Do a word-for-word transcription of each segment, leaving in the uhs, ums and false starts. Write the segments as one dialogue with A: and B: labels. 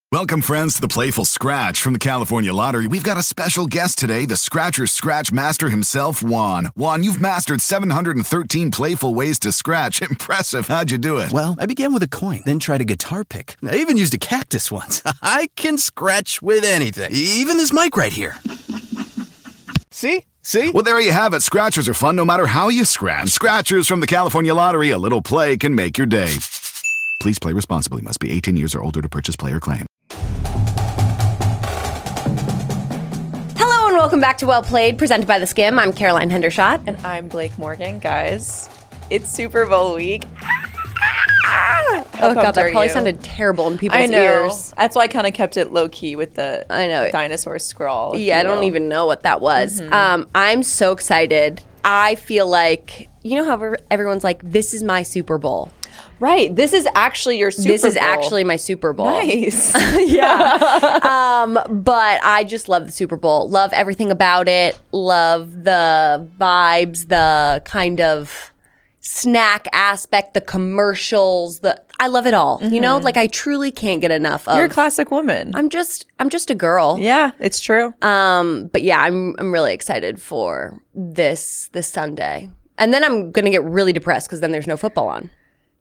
A: Welcome, friends, to the Playful Scratch from the California Lottery. We've got a special guest today, the Scratcher's Scratch Master himself, Juan. Juan, you've mastered seven hundred thirteen playful ways to scratch. Impressive. How'd you do it?
B: Well, I began with a coin, then tried a guitar pick. I even used a cactus once. I can scratch with anything, even this mic right here. See? See?
A: Well, there you have it. Scratchers are fun no matter how you scratch. Scratchers from the California Lottery. A little play can make your day. Please play responsibly. Must be eighteen years or older to purchase player claim.
C: Hello and welcome back to Well Played, presented by The Skim. I'm Caroline Hendershot.
D: And I'm Blake Morgan. Guys, it's Super Bowl week.
C: Oh god, that probably you? sounded terrible in people's
D: I know.
C: ears.
D: That's why I kind of kept it low-key with the
C: I know.
D: dinosaur scrawl.
C: Yeah, I don't even know what that was. Mm-hmm. Um, I'm so excited. I feel like, you know how everyone's like, this is my Super Bowl.
D: Right. This is actually your Super
C: this
D: Bowl.
C: This is actually my Super Bowl.
D: Nice.
C: yeah. um, but I just love the Super Bowl. Love everything about it. Love the vibes, the kind of snack aspect, the commercials, the I love it all. Mm-hmm. You know, like I truly can't get enough of.
D: You're a classic woman.
C: I'm just I'm just a girl.
D: Yeah, it's true.
C: Um, but yeah, I'm I'm really excited for this this Sunday. And then I'm gonna get really depressed because then there's no football on.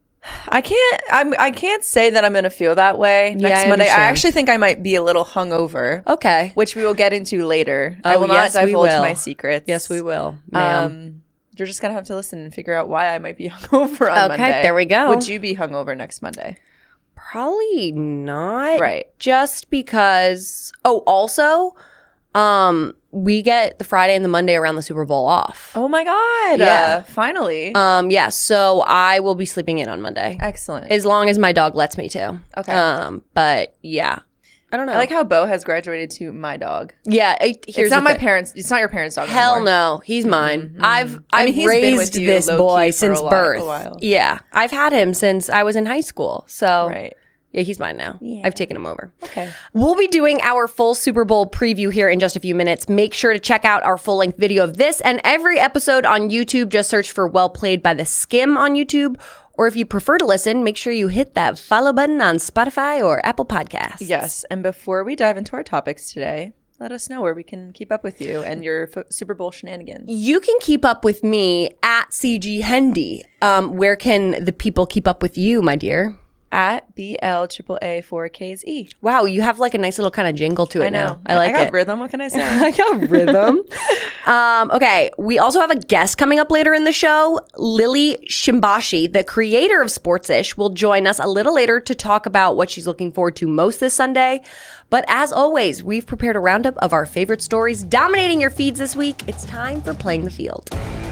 D: I can't. I'm. I can't say that I'm going to feel that way next
C: yeah, I
D: Monday.
C: understand.
D: I actually think I might be a little hungover.
C: Okay,
D: which we will get into later.
C: Oh,
D: I will
C: yes,
D: not divulge
C: will.
D: my secrets.
C: Yes, we will. Ma'am.
D: Um, you're just gonna have to listen and figure out why I might be hungover on
C: okay,
D: Monday.
C: Okay, there we go.
D: Would you be hungover next Monday?
C: Probably not.
D: Right.
C: Just because. Oh, also, um, we get the Friday and the Monday around the Super Bowl off.
D: Oh my God.
C: Yeah.
D: Uh, finally.
C: Um, yeah. So I will be sleeping in on Monday.
D: Excellent.
C: As long as my dog lets me to.
D: Okay.
C: Um, but yeah. I don't know.
D: I like how Bo has graduated to my dog.
C: Yeah. It, here's
D: it's not my
C: thing.
D: parents. It's not your parents' dog
C: Hell
D: anymore.
C: no. He's mine.
D: Mm-hmm.
C: I've, I've
D: I mean, he's
C: raised
D: been with you
C: this boy
D: for
C: since
D: a while,
C: birth.
D: a while.
C: Yeah. I've had him since I was in high school. So.
D: Right.
C: Yeah, he's mine now. Yeah. I've taken him over.
D: Okay.
C: We'll be doing our full Super Bowl preview here in just a few minutes. Make sure to check out our full-length video of this and every episode on YouTube. Just search for Well Played by The Skim on YouTube. Or if you prefer to listen, make sure you hit that follow button on Spotify or Apple Podcasts.
D: Yes. And before we dive into our topics today, let us know where we can keep up with you and your f- Super Bowl shenanigans.
C: You can keep up with me at C G Hendy. Um, where can the people keep up with you, my dear?
D: At B L A A four K Z E.
C: Wow, you have like a nice little kind of jingle to it
D: I know.
C: now. I like
D: I got
C: it.
D: rhythm. What can I say?
C: I got rhythm. um, okay, we also have a guest coming up later in the show. Lily Shimbashi, the creator of Sportsish, will join us a little later to talk about what she's looking forward to most this Sunday. But as always, we've prepared a roundup of our favorite stories dominating your feeds this week. It's time for Playing the Field.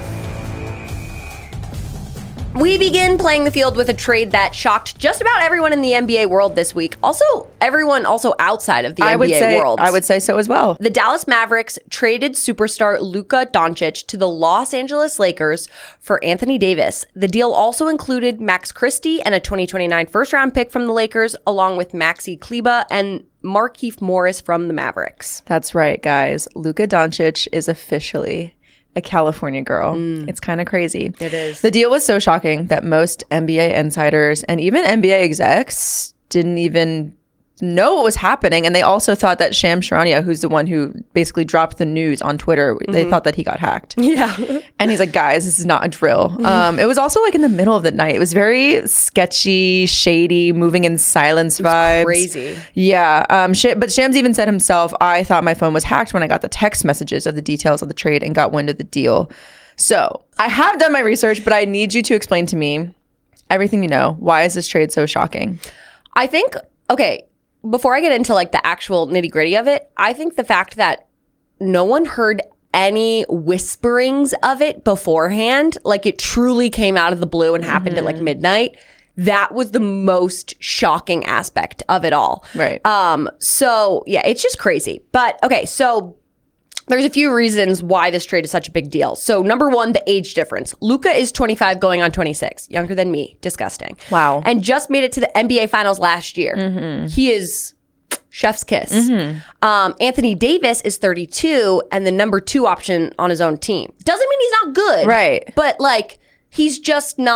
C: We begin Playing the Field with a trade that shocked just about everyone in the N B A world this week. Also, everyone also outside of the
D: I
C: N B A
D: would say,
C: world.
D: I would say so as well.
C: The Dallas Mavericks traded superstar Luka Doncic to the Los Angeles Lakers for Anthony Davis. The deal also included Max Christie and a twenty twenty-nine first-round pick from the Lakers, along with Maxi Kleba and Markieff Morris from the Mavericks.
D: That's right, guys. Luka Doncic is officially a California girl. Mm. It's kind of crazy.
C: It is.
D: The deal was so shocking that most N B A insiders and even N B A execs didn't even know what was happening. And they also thought that Shams Charania, who's the one who basically dropped the news on Twitter, mm-hmm. they thought that he got hacked.
C: Yeah.
D: And he's like, guys, this is not a drill. Mm-hmm. Um, it was also like in the middle of the night. It was very sketchy, shady, moving in silence vibes.
C: Crazy.
D: Yeah. Um, Sh- but Shams even said himself, I thought my phone was hacked when I got the text messages of the details of the trade and got wind of the deal. So I have done my research, but I need you to explain to me everything you know. Why is this trade so shocking?
C: I think, okay, before I get into like the actual nitty gritty of it, I think the fact that no one heard any whisperings of it beforehand, like it truly came out of the blue and happened mm-hmm. at like midnight, that was the most shocking aspect of it all.
D: Right.
C: Um. So yeah, it's just crazy. But okay, so there's a few reasons why this trade is such a big deal. So number one, the age difference. Luka is twenty-five going on twenty-six, younger than me. Disgusting.
D: Wow.
C: And just made it to the N B A Finals last year. Mm-hmm. He is chef's kiss. Mm-hmm. Um, Anthony Davis is thirty-two and the number two option on his own team. Doesn't mean he's not good.
D: Right.
C: But like, he's just not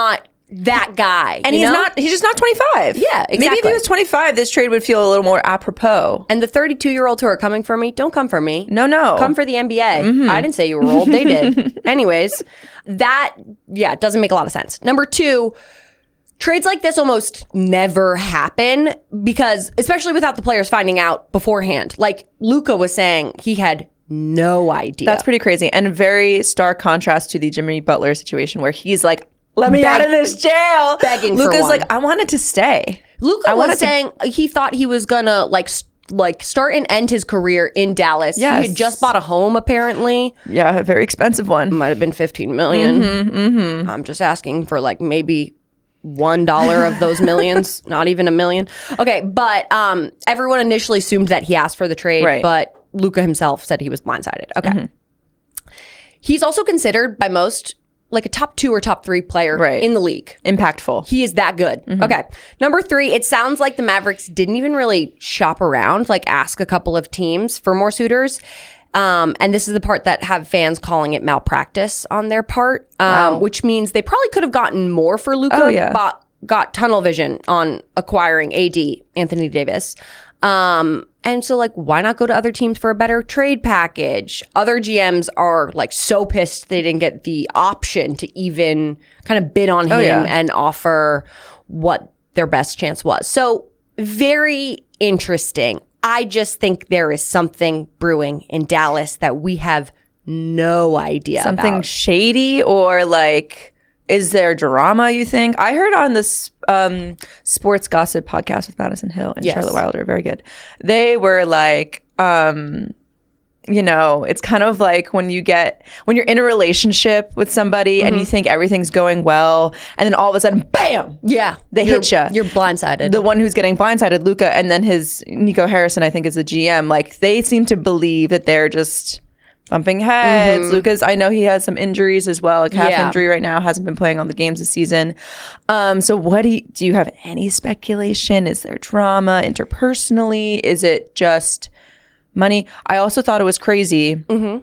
C: that guy.
D: And
C: you
D: he's
C: know?
D: not, he's just not twenty-five.
C: Yeah,
D: Maybe if
C: exactly.
D: he was twenty-five, this trade would feel a little more apropos.
C: And the thirty-two-year-olds who are coming for me, don't come for me.
D: No, no.
C: Come for the N B A. I didn't say you were old. They did. Anyways, that, yeah, doesn't make a lot of sense. Number two, trades like this almost never happen because, especially without the players finding out beforehand. Like Luka was saying, he had no idea.
D: That's pretty crazy. And very stark contrast to the Jimmy Butler situation where he's like, let me
C: Beg-
D: out of this jail.
C: begging for
D: Luka's
C: one.
D: like, I wanted to stay.
C: Luka
D: I
C: was
D: wanted to-
C: saying he thought he was gonna like st- like start and end his career in Dallas.
D: Yes.
C: He had just bought a home apparently.
D: Yeah, a very expensive one.
C: Might have been fifteen million.
D: Mm-hmm, mm-hmm.
C: I'm just asking for like maybe one dollar of those millions, not even a million. Okay, but um, everyone initially assumed that he asked for the trade,
D: Right.
C: but Luka himself said he was blindsided. Okay,
D: Mm-hmm.
C: he's also considered by most like a top two or top three player
D: Right.
C: in the league.
D: Impactful.
C: He is that good. Okay. Number three, it sounds like the Mavericks didn't even really shop around, like ask a couple of teams for more suitors. Um, and this is the part that have fans calling it malpractice on their part, um,
D: Wow.
C: which means they probably could have gotten more for Luka,
D: Oh, yeah.
C: but got tunnel vision on acquiring A D, Anthony Davis. Um, and so like, why not go to other teams for a better trade package? Other G Ms are like so pissed they didn't get the option to even kind of bid on him
D: Oh, yeah.
C: and offer what their best chance was. So very interesting. I just think there is something brewing in Dallas that we have no idea
D: Something
C: about.
D: shady or like, is there drama, you think? I heard on this um, sports gossip podcast with Madison Hill and
C: Yes.
D: Charlotte Wilder, very good. They were like, um, you know, it's kind of like when you get, when you're in a relationship with somebody and you think everything's going well, and then all of a sudden, bam,
C: Yeah,
D: they
C: you're,
D: hit ya.
C: You're blindsided.
D: the one who's getting blindsided, Luka, and then his Nico Harrison, I think, is the G M. Like they seem to believe that they're just bumping heads. Luka's, I know he has some injuries as well. A calf
C: Yeah.
D: injury right now, hasn't been playing on the games this season. Um, so what do you, do you have any speculation? Is there drama interpersonally? Is it just money? I also thought it was crazy.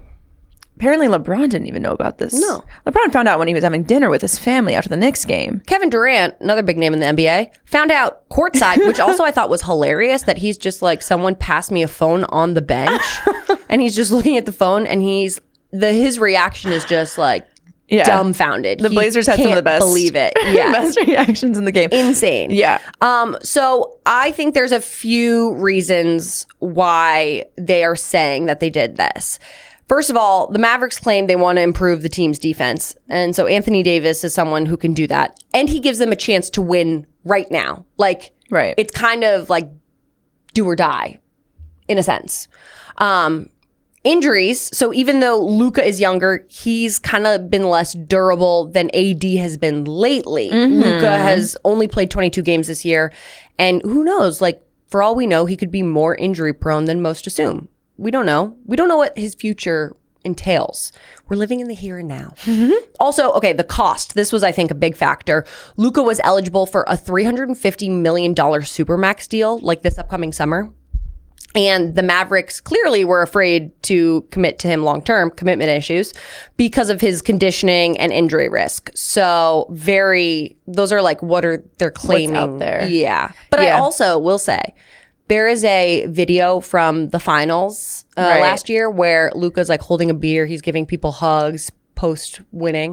D: Apparently LeBron didn't even know about this.
C: No.
D: LeBron found out when he was having dinner with his family after the Knicks game.
C: Kevin Durant, another big name in the N B A, found out courtside, which also I thought was hilarious that he's just like, someone passed me a phone on the bench and he's just looking at the phone and he's, the his reaction is just like
D: Yeah.
C: dumbfounded.
D: The
C: He
D: Blazers had some of the
C: can't
D: best.
C: believe it. Yeah.
D: Best reactions in the game.
C: Insane.
D: Yeah.
C: Um, so I think there's a few reasons why they are saying that they did this. First of all, the Mavericks claim they want to improve the team's defense. And so Anthony Davis is someone who can do that. And he gives them a chance to win right now. Like,
D: Right.
C: it's kind of like do or die in a sense. Um, injuries. So even though Luka is younger, he's kind of been less durable than A D has been lately. Luka has only played twenty-two games this year. And who knows, like, for all we know, he could be more injury prone than most assume. We don't know. We don't know what his future entails. We're living in the here and now. Also, okay, the cost. This was, I think, a big factor. Luka was eligible for a three hundred fifty million dollars Supermax deal like this upcoming summer. And the Mavericks clearly were afraid to commit to him long-term, commitment issues, because of his conditioning and injury risk. So very, those are like what are they're claiming
D: out there.
C: Yeah. But I
D: Yeah.
C: also will say, there is a video from the finals uh,
D: Right.
C: last year where Luka's like holding a beer. He's giving people hugs post winning.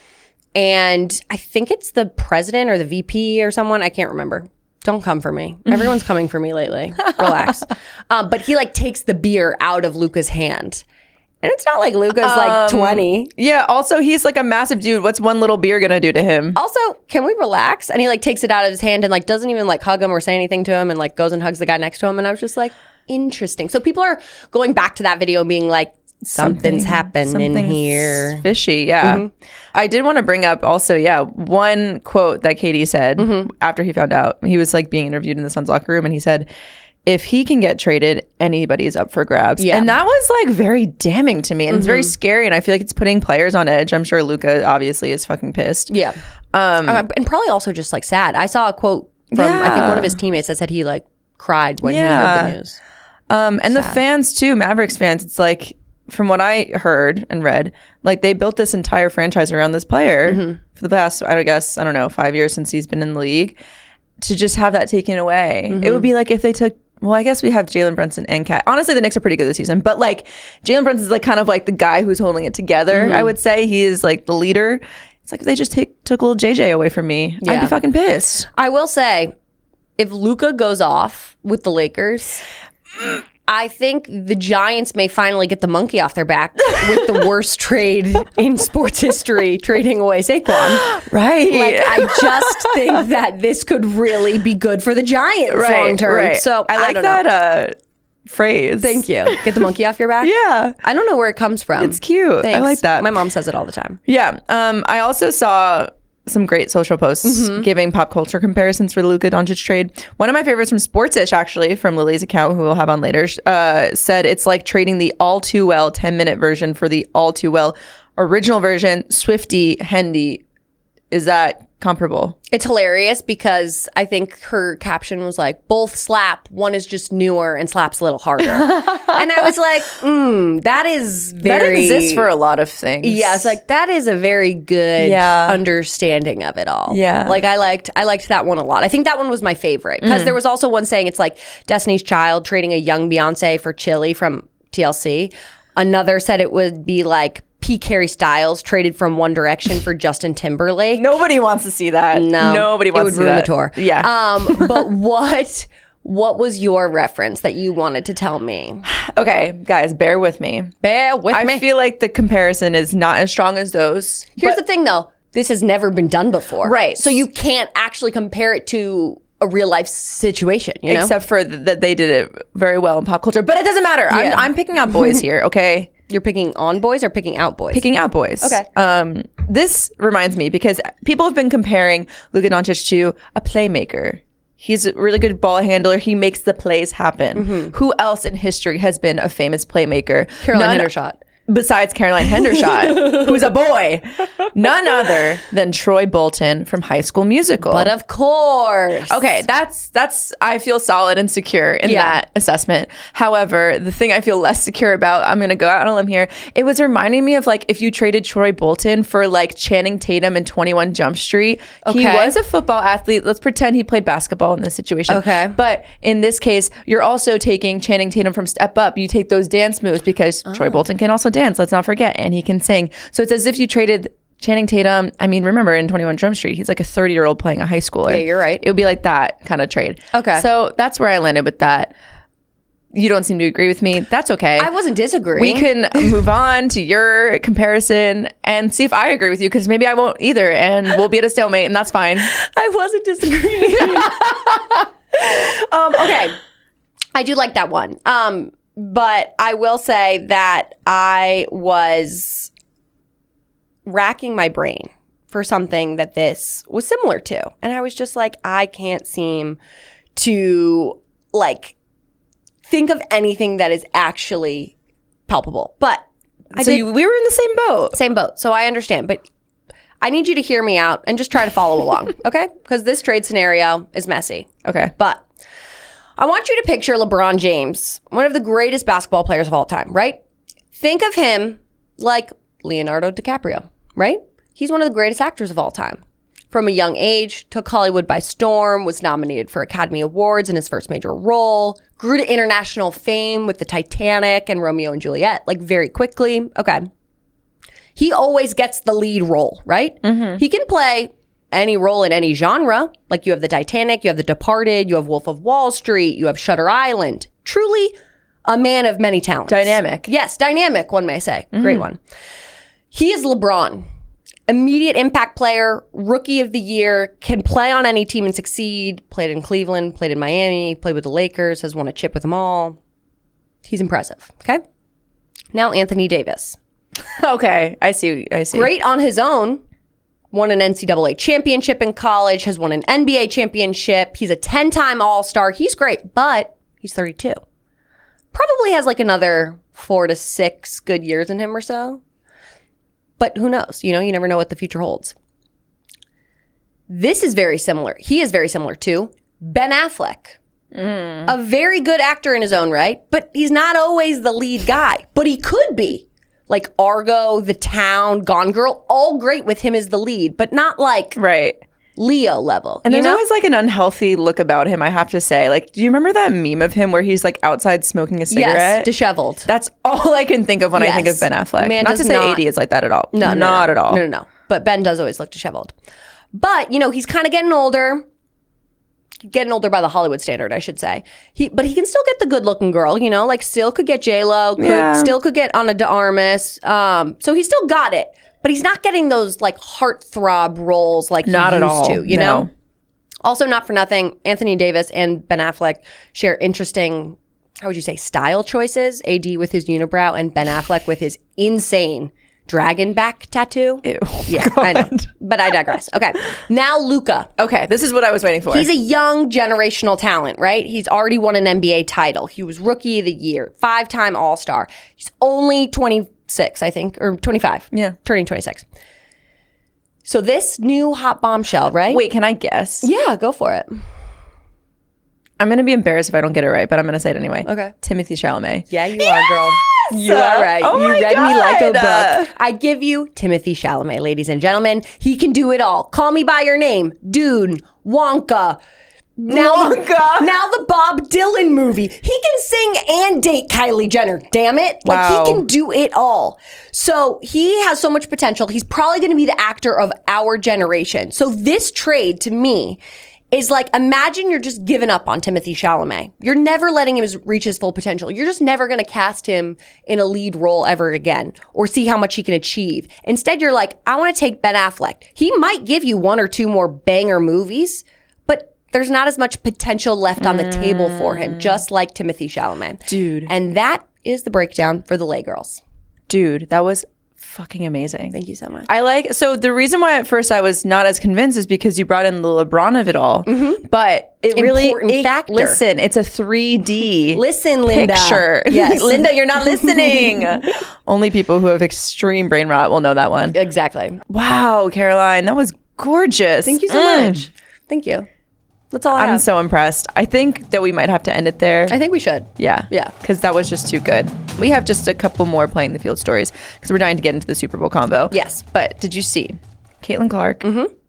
C: And I think it's the president or the V P or someone. I can't remember. Don't come for me. Everyone's coming for me lately. Relax. Um, but he like takes the beer out of Luka's hand. And it's not like Luka's like
D: Um,
C: twenty.
D: Yeah. Also, he's like a massive dude. What's one little beer gonna do to him?
C: Also, can we relax? And he like takes it out of his hand and like doesn't even like hug him or say anything to him and like goes and hugs the guy next to him. And I was just like, interesting. So people are going back to that video and being like, something's happening
D: Something's
C: here.
D: Fishy. Yeah.
C: Mm-hmm.
D: I did want to bring up also, yeah, one quote that Katie said
C: Mm-hmm.
D: after he found out. He was like being interviewed in the Suns locker room, and he said, if he can get traded, anybody's up for grabs.
C: Yeah.
D: And that was like very damning to me. And it's very scary. And I feel like it's putting players on edge. I'm sure Luka obviously is fucking pissed.
C: Yeah.
D: Um,
C: Uh, and probably also just like sad. I saw a quote from I think
D: Yeah.
C: one of his teammates that said he like cried when he heard
D: Yeah.
C: the news.
D: Um, and the fans too, Mavericks fans, it's like from what I heard and read, like they built this entire franchise around this player
C: Mm-hmm.
D: for the past, I guess, I don't know, five years since he's been in the league. To just have that taken away,
C: Mm-hmm.
D: it would be like if they took. Well, I guess we have Jalen Brunson and Cat. Honestly, the Knicks are pretty good this season, but like Jalen Brunson is like kind of like the guy who's holding it together.
C: Mm-hmm.
D: I would say he is like the leader. It's like if they just take took little J J away from me, I'd
C: Yeah.
D: be fucking pissed.
C: I will say, if Luka goes off with the Lakers, I think the Giants may finally get the monkey off their back with the worst trade in sports history, trading away Saquon.
D: Right.
C: Like, I just think that this could really be good for the Giants long term. So
D: I like
C: don't
D: that
C: know.
D: uh, phrase.
C: Thank you. Get the monkey off your back.
D: Yeah.
C: I don't know where it comes from.
D: It's cute. I
C: Thanks.
D: like that.
C: My mom says it all the time.
D: Yeah. Um, I also saw some great social posts
C: Mm-hmm.
D: giving pop culture comparisons for the Luka Doncic trade. One of my favorites from Sportsish, actually, from Lily's account, who we'll have on later, uh, said it's like trading the all too well ten minute version for the all too well original version. Swifty, Hendy. Is that comparable?
C: It's hilarious because I think her caption was like, both slap. One is just newer and slaps a little harder. And I was like, mm, that is very...
D: That exists for a lot of things.
C: Yeah, it's like, that is a very good
D: Yeah.
C: understanding of it all.
D: Yeah.
C: Like, I liked I liked that one a lot. I think that one was my favorite. Because there was also one saying it's like Destiny's Child trading a young Beyonce for Chili from T L C. Another said it would be like P. Carey Styles traded from One Direction for Justin Timberlake.
D: Nobody wants to see that.
C: No,
D: Nobody wants
C: it would
D: to see
C: ruin
D: that.
C: the tour.
D: Yeah.
C: Um, but what what was your reference that you wanted to tell me?
D: Okay, guys, bear with me.
C: Bear with
D: I
C: me.
D: feel like the comparison is not as strong as those.
C: Here's
D: but-
C: the thing, though. This has never been done before,
D: Right.
C: So you can't actually compare it to a real life situation. You know,
D: except for th- that they did it very well in pop culture. But it doesn't matter.
C: Yeah.
D: I'm, I'm picking out boys here, okay?
C: you're picking on boys or picking out boys.
D: Picking out boys.
C: Okay.
D: Um, this reminds me because people have been comparing Luka Doncic to a playmaker. He's a really good ball handler. He makes the plays happen.
C: Mm-hmm.
D: Who else in history has been a famous playmaker?
C: Caroline
D: None-
C: Hendershot.
D: Besides Caroline Hendershot, who's a boy. None other than Troy Bolton from High School Musical.
C: But of course.
D: Okay, that's that's I feel solid and secure in
C: Yeah.
D: that assessment. However, the thing I feel less secure about, I'm gonna go out on a limb here. It was reminding me of like if you traded Troy Bolton for like Channing Tatum in twenty-one Jump Street. He
C: Okay.
D: was a football athlete. Let's pretend he played basketball in this situation.
C: Okay.
D: But in this case, you're also taking Channing Tatum from Step Up. You take those dance moves because
C: Oh.
D: Troy Bolton can also dance. Let's not forget, and he can sing. So it's as if you traded Channing Tatum. I mean, remember in twenty-one Jump Street, he's like a thirty year old playing a high schooler.
C: Yeah, you're right.
D: It would be like that kind of trade.
C: Okay.
D: So that's where I landed with that. You don't seem to agree with me. That's okay.
C: I wasn't disagreeing.
D: We can move on to your comparison and see if I agree with you because maybe I won't either, and we'll be at a stalemate, and that's fine.
C: I wasn't disagreeing. um, okay. I do like that one. Um, but I will say that I was racking my brain for something that this was similar to. And I was just like, I can't seem to like think of anything that is actually palpable. But I
D: so
C: did-
D: you, we were in the same boat.
C: same boat. So I understand, but I need you to hear me out and just try to follow along, okay? Because this trade scenario is messy.
D: Okay.
C: But I want you to picture LeBron James, one of the greatest basketball players of all time, right? Think of him like Leonardo DiCaprio, right? He's one of the greatest actors of all time. From a young age, took Hollywood by storm, was nominated for Academy Awards in his first major role, grew to international fame with the Titanic and Romeo and Juliet, like very quickly. Okay. He always gets the lead role, right?
D: Mm-hmm.
C: He can play any role in any genre. Like you have the Titanic, you have the Departed, you have Wolf of Wall Street, you have Shutter Island. Truly a man of many talents.
D: Dynamic.
C: Yes, dynamic, one may say.
D: Mm-hmm.
C: Great one. He is LeBron. Immediate impact player, rookie of the year, can play on any team and succeed. Played in Cleveland, played in Miami, played with the Lakers, has won a chip with them all. He's impressive, okay? Now Anthony Davis.
D: Okay. I see. I see.
C: Great on his own. Won an N C double A championship in college, has won an N B A championship. He's a ten-time All-Star. He's great, but he's thirty-two. Probably has like another four to six good years in him or so. But who knows? You know, you never know what the future holds. This is very similar. He is very similar to Ben Affleck. A very good actor in his own right, but he's not always the lead guy. But he could be. Like Argo, The Town, Gone Girl, all great with him as the lead, but not like
D: Right.
C: Leo level.
D: And
C: you
D: there's
C: know?
D: always like an unhealthy look about him, I have to say. Like, do you remember that meme of him where he's like outside smoking a cigarette?
C: Yes, disheveled.
D: That's all I can think of when I think of
C: Yes.
D: Ben Affleck.
C: Man
D: not
C: does
D: to say
C: not-
D: A D is like that at all.
C: No, no,
D: not
C: no.
D: at all.
C: No, no, no. But Ben does always look disheveled. But, you know, he's kind of getting older. Getting older by the Hollywood standard, I should say. He, but he can still get the good-looking girl, you know, like still could get J-Lo, could,
D: Yeah.
C: still could get Ana de Armas. Um, so he still got it. But he's not getting those, like, heartthrob roles like
D: Not
C: he
D: at
C: used
D: all.
C: to, you
D: No.
C: know? Also, not for nothing, Anthony Davis and Ben Affleck share interesting, how would you say, style choices. A D with his unibrow and Ben Affleck with his insane dragon back tattoo.
D: Ew.
C: Yeah, I know. But I digress. Okay. Now Luca.
D: Okay, this is what I was waiting for.
C: He's a young generational talent, right? He's already won an N B A title. He was rookie of the year, five-time All-Star. He's only twenty-six, I think, or twenty-five.
D: Yeah.
C: Turning twenty-six. So this new hot bombshell, right?
D: Wait, can I guess?
C: Yeah, go for it.
D: I'm going to be embarrassed if I don't get it right, but I'm going to say it anyway.
C: Okay.
D: Timothy Chalamet.
C: Yeah, you are, girl. You are right.
D: Oh
C: you
D: my
C: read me like a
D: God.
C: book. I give you Timothy Chalamet, ladies and gentlemen. He can do it all. Call me by your name. Dune, Wonka. Now,
D: Wonka.
C: now the Bob Dylan movie. He can sing and date Kylie Jenner. Damn it. Like
D: Wow.
C: he can do it all. So he has so much potential. He's probably going to be the actor of our generation. So this trade to me is like, imagine you're just giving up on Timothy Chalamet. You're never letting him reach his full potential. You're just never going to cast him in a lead role ever again or see how much he can achieve. Instead, you're like, I want to take Ben Affleck. He might give you one or two more banger movies, but there's not as much potential left on the table for him, just like Timothy Chalamet.
D: Dude.
C: And that is the breakdown for the Lay Girls.
D: Dude, that was fucking amazing.
C: Thank you so much.
D: I like, so the reason why at first I was not as convinced is because you brought in the LeBron of it all. But it really,
C: Important
D: it-
C: factor.
D: listen, it's a three D
C: Listen, Linda.
D: picture.
C: Yes.
D: Linda, you're not listening. Only people who have extreme brain rot will know that one.
C: Exactly.
D: Wow, Caroline, that was gorgeous.
C: Thank you so
D: Mm.
C: much. Thank you. That's all I
D: I'm
C: have.
D: so impressed. I think that we might have to end it there.
C: I think we should.
D: Yeah.
C: Yeah.
D: Because that was just too good. We have just a couple more playing the field stories because we're dying to get into the Super Bowl combo.
C: Yes.
D: But did you see Caitlin Clark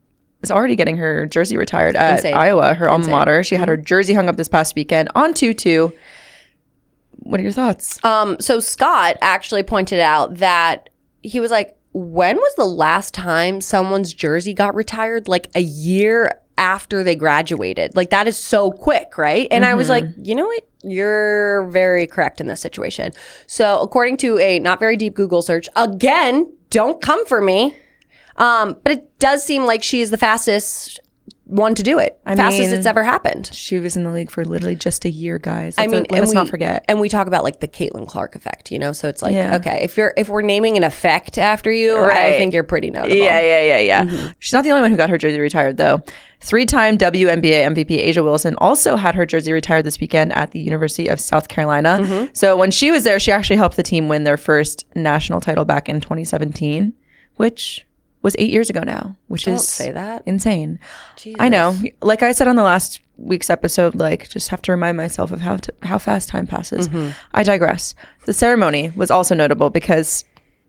D: is already getting her jersey retired at
C: Insane.
D: Iowa, her alma
C: Insane.
D: mater. She had her jersey hung up this past weekend on Tutu. What are your thoughts?
C: Um, so Scott actually pointed out that he was like, when was the last time someone's jersey got retired? Like a year after they graduated. Like that is so quick, right? And I was like, you know what? You're very correct in this situation. So according to a not very deep Google search, again, don't come for me. Um, but it does seem like she is the fastest one to do it.
D: I
C: fastest
D: mean,
C: it's ever happened.
D: She was in the league for literally just a year, guys.
C: I
D: Let's-
C: mean,
D: let
C: and
D: us
C: we,
D: not forget.
C: And we talk about like the Caitlin Clark effect, you know. So it's like,
D: Yeah.
C: okay, if you're if we're naming an effect after you, I
D: Right.
C: think you're pretty notable.
D: Yeah, yeah, yeah, yeah.
C: Mm-hmm.
D: She's not the only one who got her jersey retired, though. Three-time W N B A M V P Asia Wilson also had her jersey retired this weekend at the University of South Carolina.
C: Mm-hmm.
D: So when she was there, she actually helped the team win their first national title back in twenty seventeen, which was eight years ago now, which
C: Don't
D: is
C: say that.
D: insane. I know. Like I said on the last week's episode, like just have to remind myself of how to, how fast time passes.
C: Mm-hmm.
D: I digress. The ceremony was also notable because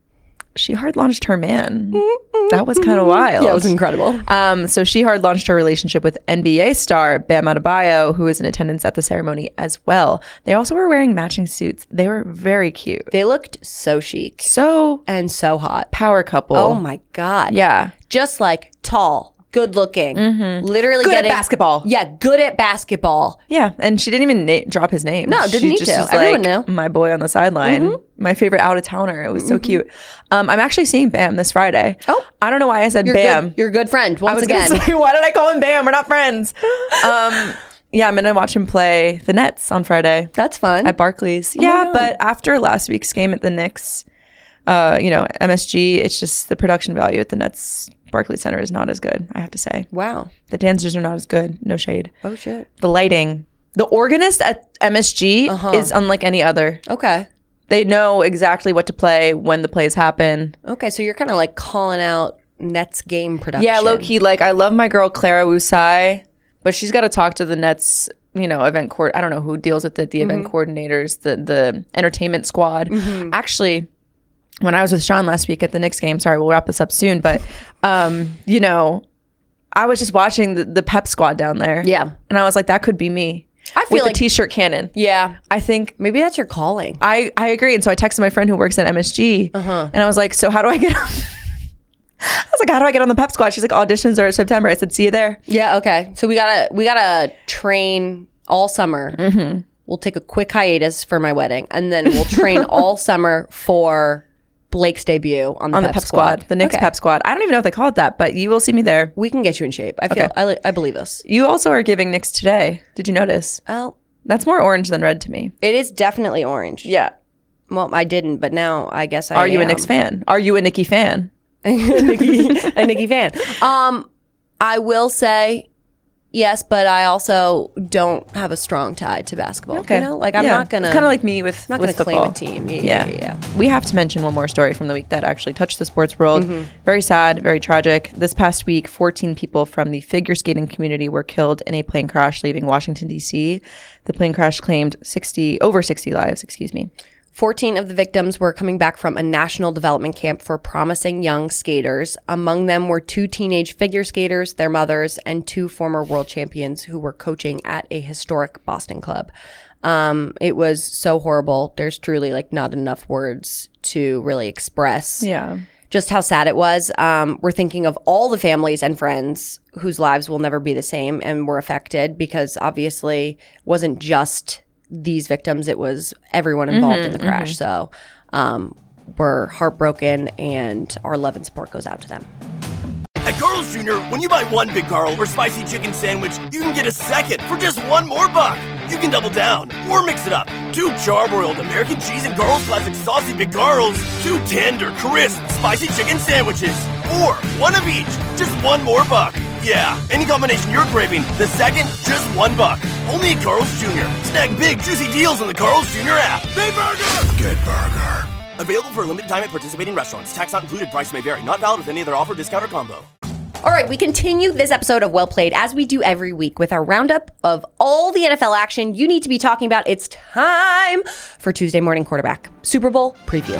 D: she hard launched her man. That was kind of wild.
C: Yeah, it was incredible.
D: Um, so she hard launched her relationship with N B A star Bam Adebayo, who was in attendance at the ceremony as well. They also were wearing matching suits. They were very cute.
C: They looked so chic
D: So
C: and so hot.
D: power couple.
C: Oh my god.
D: Yeah.
C: Just like tall, good looking, literally
D: Good at
C: getting
D: basketball.
C: Yeah, good at basketball.
D: Yeah, and she didn't even na- drop his name.
C: No, didn't
D: she
C: need
D: just
C: to.
D: was
C: Everyone
D: like,
C: knew.
D: My boy on the sideline, my favorite out of towner. It was so cute. Um, I'm actually seeing Bam this Friday.
C: Oh.
D: I don't know why I said
C: You're
D: Bam.
C: good. You're a good friend.
D: I
C: Once
D: was
C: again.
D: gonna say, why did I call him Bam? We're not friends. um, yeah, I'm gonna watch him play the Nets on Friday
C: That's fun.
D: at Barclays.
C: my
D: yeah,
C: God.
D: but after last week's game at the Knicks, uh, you know, M S G, it's just the production value at the Nets Barclays Center is not as good. I have to say,
C: wow.
D: the dancers are not as good. No shade.
C: Oh shit.
D: The lighting. The organist at M S G
C: Uh-huh.
D: is unlike any other.
C: Okay.
D: They know exactly what to play when the plays happen.
C: Okay. So you're kind of like calling out Nets game production.
D: Yeah, low key. Like I love my girl Clara Wusai, but she's got to talk to the Nets you know, event court. I don't know who deals with it, the event
C: Mm-hmm.
D: coordinators, the the entertainment squad.
C: Mm-hmm.
D: Actually, when I was with Sean last week at the Knicks game, sorry, we'll wrap this up soon, but um, you know, I was just watching the, the pep squad down there.
C: Yeah.
D: And I was like, that could be me.
C: I feel
D: with
C: like
D: the t-shirt cannon.
C: Yeah.
D: I think
C: Maybe that's your calling.
D: I, I agree. And so I texted my friend who works at M S G
C: Uh-huh.
D: and I was like, so how do I get on? I was like, how do I get on the pep squad? She's like, auditions are in September. I said, see you there.
C: Yeah, okay. So we gotta we gotta train all summer.
D: Mm-hmm.
C: We'll take a quick hiatus for my wedding, and then we'll train all summer for Blake's debut on the,
D: On
C: pep,
D: the pep squad, the Knicks
C: Okay.
D: pep squad. I don't even know if they call it that, but you will see me there.
C: We can get you in shape. I feel
D: Okay.
C: I, li- I believe us.
D: You also are giving Knicks today. Did you notice?
C: Oh,
D: That's more orange than red to me.
C: it is definitely orange.
D: Yeah.
C: Well, I didn't, but now I guess I
D: Are you a
C: am.
D: Knicks fan? Are you a Nikki fan?
C: a Nikki, a Nikki fan. Um, I will say yes, but I also don't have a strong tie to basketball. You know, like I'm
D: Yeah.
C: not gonna.
D: It's kind of like me with
C: I'm not
D: with
C: gonna claim
D: football.
C: a team. Yeah,
D: Yeah.
C: yeah, yeah.
D: We have to mention one more story from the week that actually touched the sports world.
C: Mm-hmm.
D: Very sad, very tragic. This past week, fourteen people from the figure skating community were killed in a plane crash leaving Washington, D C. The plane crash claimed sixty over sixty lives, excuse me.
C: fourteen of the victims were coming back from a national development camp for promising young skaters. Among them were two teenage figure skaters, their mothers, and two former world champions who were coaching at a historic Boston club. Um, it was so horrible. There's truly like not enough words to really express
D: Yeah.
C: just how sad it was. Um, we're thinking of all the families and friends whose lives will never be the same and were affected because obviously it wasn't just these victims, it was everyone involved in the crash. So um, we're heartbroken and our love and support goes out to them.
E: At Carl's Junior, when you buy one Big Carl or spicy chicken sandwich, you can get a second for just one more buck. You can double down or mix it up. Two charbroiled American cheese and Carl's classic saucy Big Carls. Two tender, crisp, spicy chicken sandwiches. Or one of each, just one more buck. Yeah, any combination you're craving, the second, just one buck. Only at Carl's Junior Snag big, juicy deals on the Carl's Junior app. Big burger! Good burger. Available for a limited time at participating restaurants. Tax not included. Price may vary. Not valid with any other offer, discount, or combo.
C: All right, we continue this episode of Well Played as we do every week with our roundup of all the N F L action you need to be talking about. It's time for Tuesday Morning Quarterback Super Bowl preview.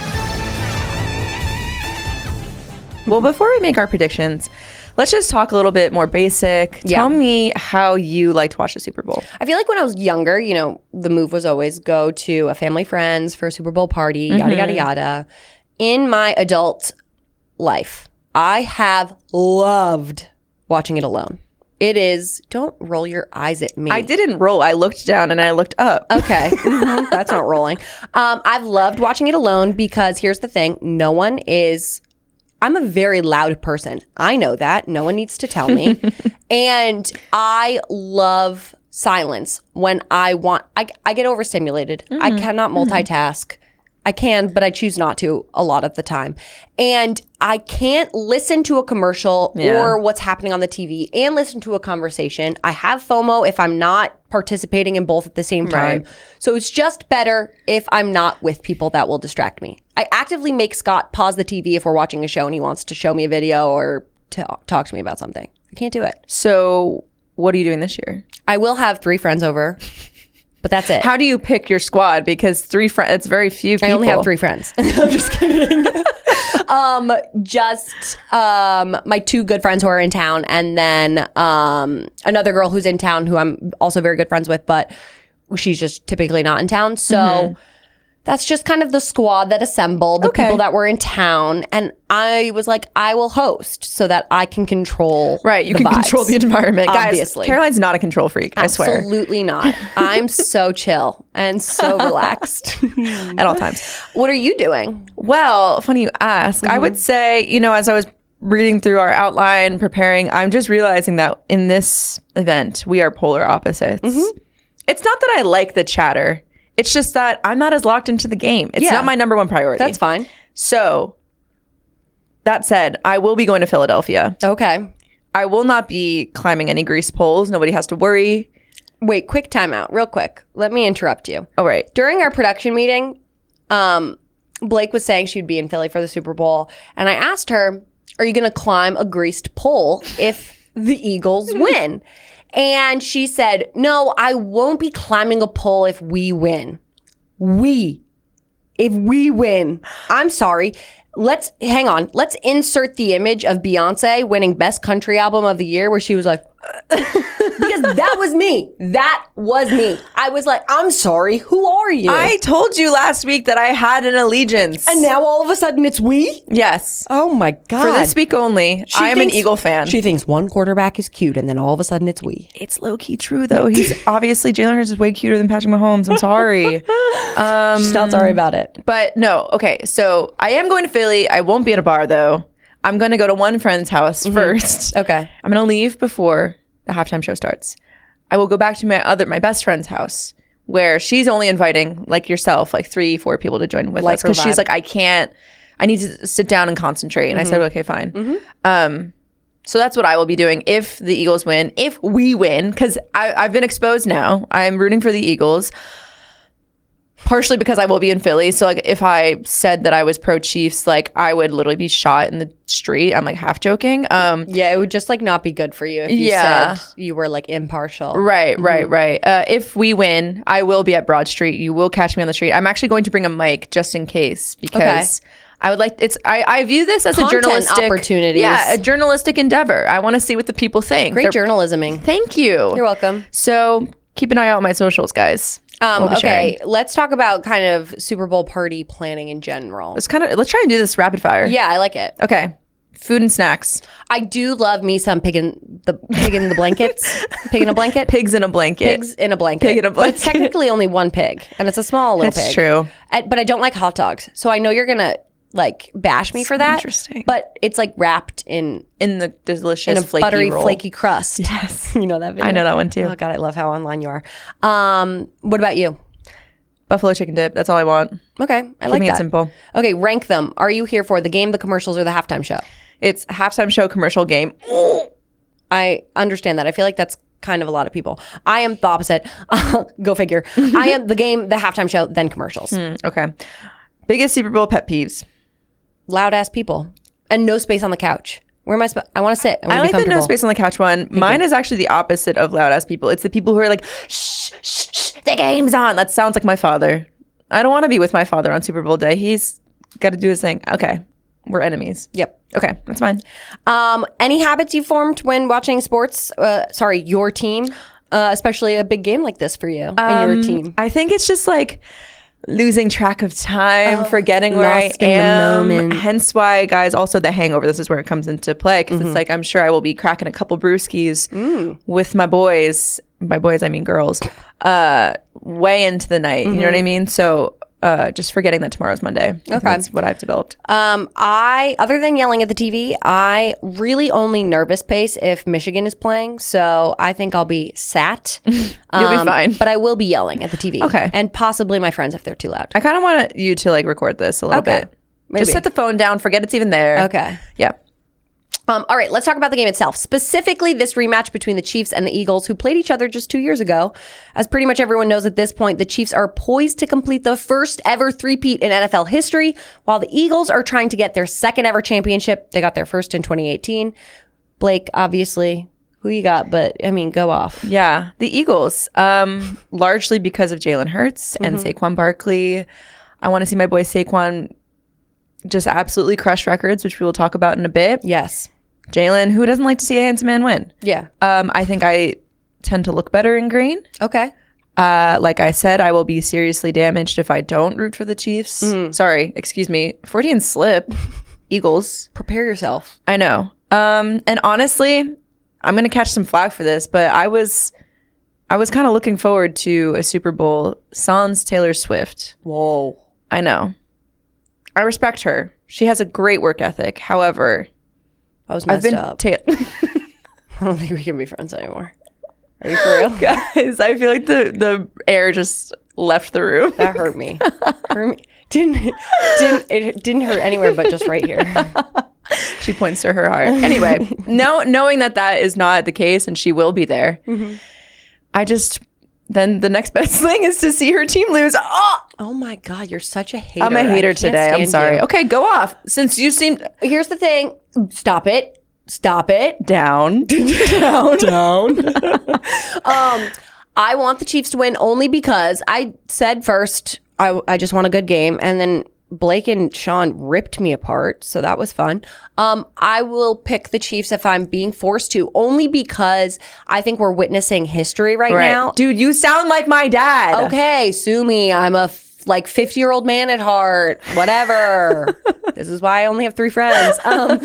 D: Well, before we make our predictions, let's just talk a little bit more basic.
C: Yeah.
D: Tell me how you like to watch the Super Bowl.
C: I feel like when I was younger, you know, the move was always go to a family friends for a Super Bowl party, yada, yada, yada. In my adult life, I have loved watching it alone. It is, don't roll your eyes at me.
D: I didn't roll. I looked down and I looked up.
C: Okay. Mhm. That's not rolling. Um, I've loved watching it alone because here's the thing. No one is, I'm a very loud person. I know that. No one needs to tell me. And I love silence when I want, I, I get overstimulated. I cannot multitask. I can, but I choose not to a lot of the time. And I can't listen to a commercial
D: Yeah.
C: or what's happening on the T V and listen to a conversation. I have FOMO if I'm not participating in both at the same time.
D: Right.
C: So it's just better if I'm not with people that will distract me. I actively make Scott pause the T V if we're watching a show and he wants to show me a video or to talk to me about something. I can't do it.
D: So, what are you doing this year?
C: I will have three friends over, but that's it.
D: How do you pick your squad? Because three friends, it's very few people.
C: I only have three friends. I'm just kidding. um, just um, my two good friends who are in town, and then um, another girl who's in town who I'm also very good friends with, but she's just typically not in town. So
D: Mm-hmm.
C: that's just kind of the squad that assembled, the
D: Okay.
C: people that were in town, and I was like, I will host so that I can control.
D: Right, you
C: the
D: can
C: vibes.
D: control the environment.
C: Obviously.
D: Guys, Caroline's not a control freak, I swear,
C: Absolutely not. I'm so chill and so relaxed.
D: at all times.
C: What are you doing?
D: Well, funny you ask. I would say, you know, as I was reading through our outline, preparing, I'm just realizing that in this event, we are polar opposites. It's not that I like the chatter. It's just that I'm not as locked into the game. It's
C: Yeah.
D: not my number one priority.
C: That's fine.
D: So, that said, I will be going to Philadelphia.
C: Okay.
D: I will not be climbing any grease poles. Nobody has to worry.
C: Wait, quick timeout, real quick. Let me interrupt you.
D: All right.
C: During our production meeting, um, Blake was saying she'd be in Philly for the Super Bowl, and I asked her, "Are you going to climb a greased pole if the Eagles win?" And she said, no, I won't be climbing a pole if we win. We. If we win. I'm sorry. Let's, hang on. Let's insert the image of Beyonce winning Best Country Album of the Year where she was like, because that was me. That was me. I was like, I'm sorry. Who are you?
D: I told you last week that I had an allegiance.
C: and now all of a sudden it's we?
D: Yes.
C: Oh my God.
D: For this week only,
C: She
D: I am
C: thinks-
D: an Eagle fan.
C: She thinks one quarterback is cute and then all of a sudden it's we.
D: It's low-key true, though. He's obviously, Jalen Hurts is way cuter than Patrick Mahomes. I'm sorry. Um,
C: She's not sorry about it.
D: But no, okay. So I am going to Philly. I won't be at a bar, though. I'm going to go to one friend's house first.
C: Okay.
D: I'm going to leave before the halftime show starts. I will go back to my other, my best friend's house where she's only inviting, like yourself, like three, four people to join with
C: Like
D: us. Because
C: her
D: she's
C: vibe.
D: like, I can't, I need to sit down and concentrate. And I said, okay, fine. Um, so that's what I will be doing if the Eagles win, if we win, because I've been exposed now. I'm rooting for the Eagles. Partially because I will be in Philly. So like if I said that I was pro Chiefs, like I would literally be shot in the street. I'm like half joking. Um
C: Yeah, it would just like not be good for you if you
D: Yeah.
C: said you were like impartial.
D: right, right, right. Uh if we win, I will be at Broad Street. You will catch me on the street. I'm actually going to bring a mic just in case because I would like it's I, I view this as
C: Content
D: a journalistic
C: opportunities.
D: Yeah, a journalistic endeavor. I want to see what the people think.
C: Great
D: They're-
C: journalisming.
D: Thank you.
C: You're welcome.
D: So keep an eye out on my socials, guys.
C: Um,
D: We'll be
C: okay,
D: sharing.
C: let's talk about kind of Super Bowl party planning in general.
D: Let's kind of let's try and do this rapid fire.
C: Yeah, I like it.
D: Okay. Food and snacks.
C: I do love me some pig in the pig in the blankets. Pig in a blanket.
D: Pigs in a blanket.
C: Pigs in a blanket.
D: Pig in a
C: But it's
D: blanket.
C: technically only one pig, and it's a small little
D: That's
C: pig.
D: true.
C: I- but I don't like hot dogs, so I know you're gonna like bash me for that.
D: interesting.
C: But it's like wrapped in
D: In the delicious
C: in a
D: flaky
C: buttery,
D: roll.
C: flaky crust.
D: Yes.
C: You know that video?
D: I know that one too.
C: Oh God, I love how online you are. Um, what about you?
D: Buffalo chicken dip. That's all I want.
C: Okay, I
D: Keep
C: like
D: me
C: that.
D: it simple.
C: Okay, rank them. Are you here for the game, the commercials, or the halftime show?
D: It's halftime show commercial game.
C: I understand that. I feel like that's kind of a lot of people. I am the opposite. Go figure. I am the game, the halftime show, then commercials.
D: Mm, okay. Biggest Super Bowl pet peeves.
C: Loud ass people and no space on the couch. Where am I? Sp- I want to sit. I,
D: I
C: wanna
D: like
C: be
D: the no
C: comfortable.
D: space on the couch one. Mine is actually the opposite of loud ass people. It's the people who are like, shh, shh, shh, the game's on. That sounds like my father. I don't want to be with my father on Super Bowl day. He's got to do his thing. Okay. We're enemies.
C: Yep.
D: Okay. That's fine.
C: Um, any habits you formed when watching sports? Uh, sorry, your team, uh, especially a big game like this for you and your team.
D: I think it's just like losing track of time, forgetting where I
C: lost in the
D: am.
C: moment.
D: Hence why, guys, also the hangover. This is where it comes into play because it's like I'm sure I will be cracking a couple brewskis with my boys. By boys, I mean girls. Uh, way into the night. You know what I mean? So. Uh, just forgetting that tomorrow's Monday. I think
C: Okay.
D: That's what I've developed.
C: Um, I other than yelling at the T V, I really only nervous pace if Michigan is playing. So I think I'll be sat. You'll
D: be fine.
C: But I will be yelling at the T V.
D: Okay.
C: And possibly my friends if they're too loud.
D: I kind of want you to like record this a little
C: Okay.
D: bit.
C: Maybe.
D: Just set the phone down. Forget it's even there.
C: Okay.
D: Yeah.
C: Um, all right, let's talk about the game itself. Specifically, this rematch between the Chiefs and the Eagles, who played each other just two years ago. As pretty much everyone knows at this point, the Chiefs are poised to complete the first ever three-peat in N F L history, while the Eagles are trying to get their second ever championship. They got their first in twenty eighteen. Blake, obviously, who you got? But, I mean, go off.
D: Yeah, the Eagles, um, largely because of Jalen Hurts and Saquon Barkley. I want to see my boy Saquon just absolutely crush records, which we will talk about in a bit.
C: Yes.
D: Jalen, who doesn't like to see a handsome man win?
C: Yeah.
D: Um, I think I tend to look better in green.
C: Okay.
D: Uh, like I said, I will be seriously damaged if I don't root for the Chiefs. Sorry, excuse me. Freudian slip. Eagles.
C: Prepare yourself.
D: I know. Um, and honestly, I'm gonna catch some flack for this, but I was, I was kind of looking forward to a Super Bowl sans Taylor Swift.
C: Whoa.
D: I know. I respect her. She has a great work ethic. However,
C: I was
D: I've
C: messed
D: been
C: up.
D: ta-
C: I don't think we can be friends anymore. Are you for real?
D: guys. I feel like the the air just left the room.
C: That hurt me. hurt me. Didn't didn't it didn't hurt anywhere but just right here.
D: She points to her heart. Anyway, no, knowing that that is not the case and she will be there, I just then the next best thing is to see her team lose. Oh,
C: Oh my God, you're such a hater.
D: I'm a
C: I
D: hater
C: can't
D: today. I'm
C: stand
D: sorry.
C: you.
D: Okay, go off. Since you seem
C: Here's the thing. Stop it. Stop it.
D: Down.
C: Down. Down. um, I want the Chiefs to win only because I said first, I, I just want a good game. And then Blake and Sean ripped me apart. So that was fun. Um, I will pick the Chiefs if I'm being forced to, only because I think we're witnessing history right,
D: Right.
C: now.
D: Dude, you sound like my dad.
C: Okay, sue me. I'm a f- like fifty year old man at heart. Whatever. This is why I only have three friends. Um,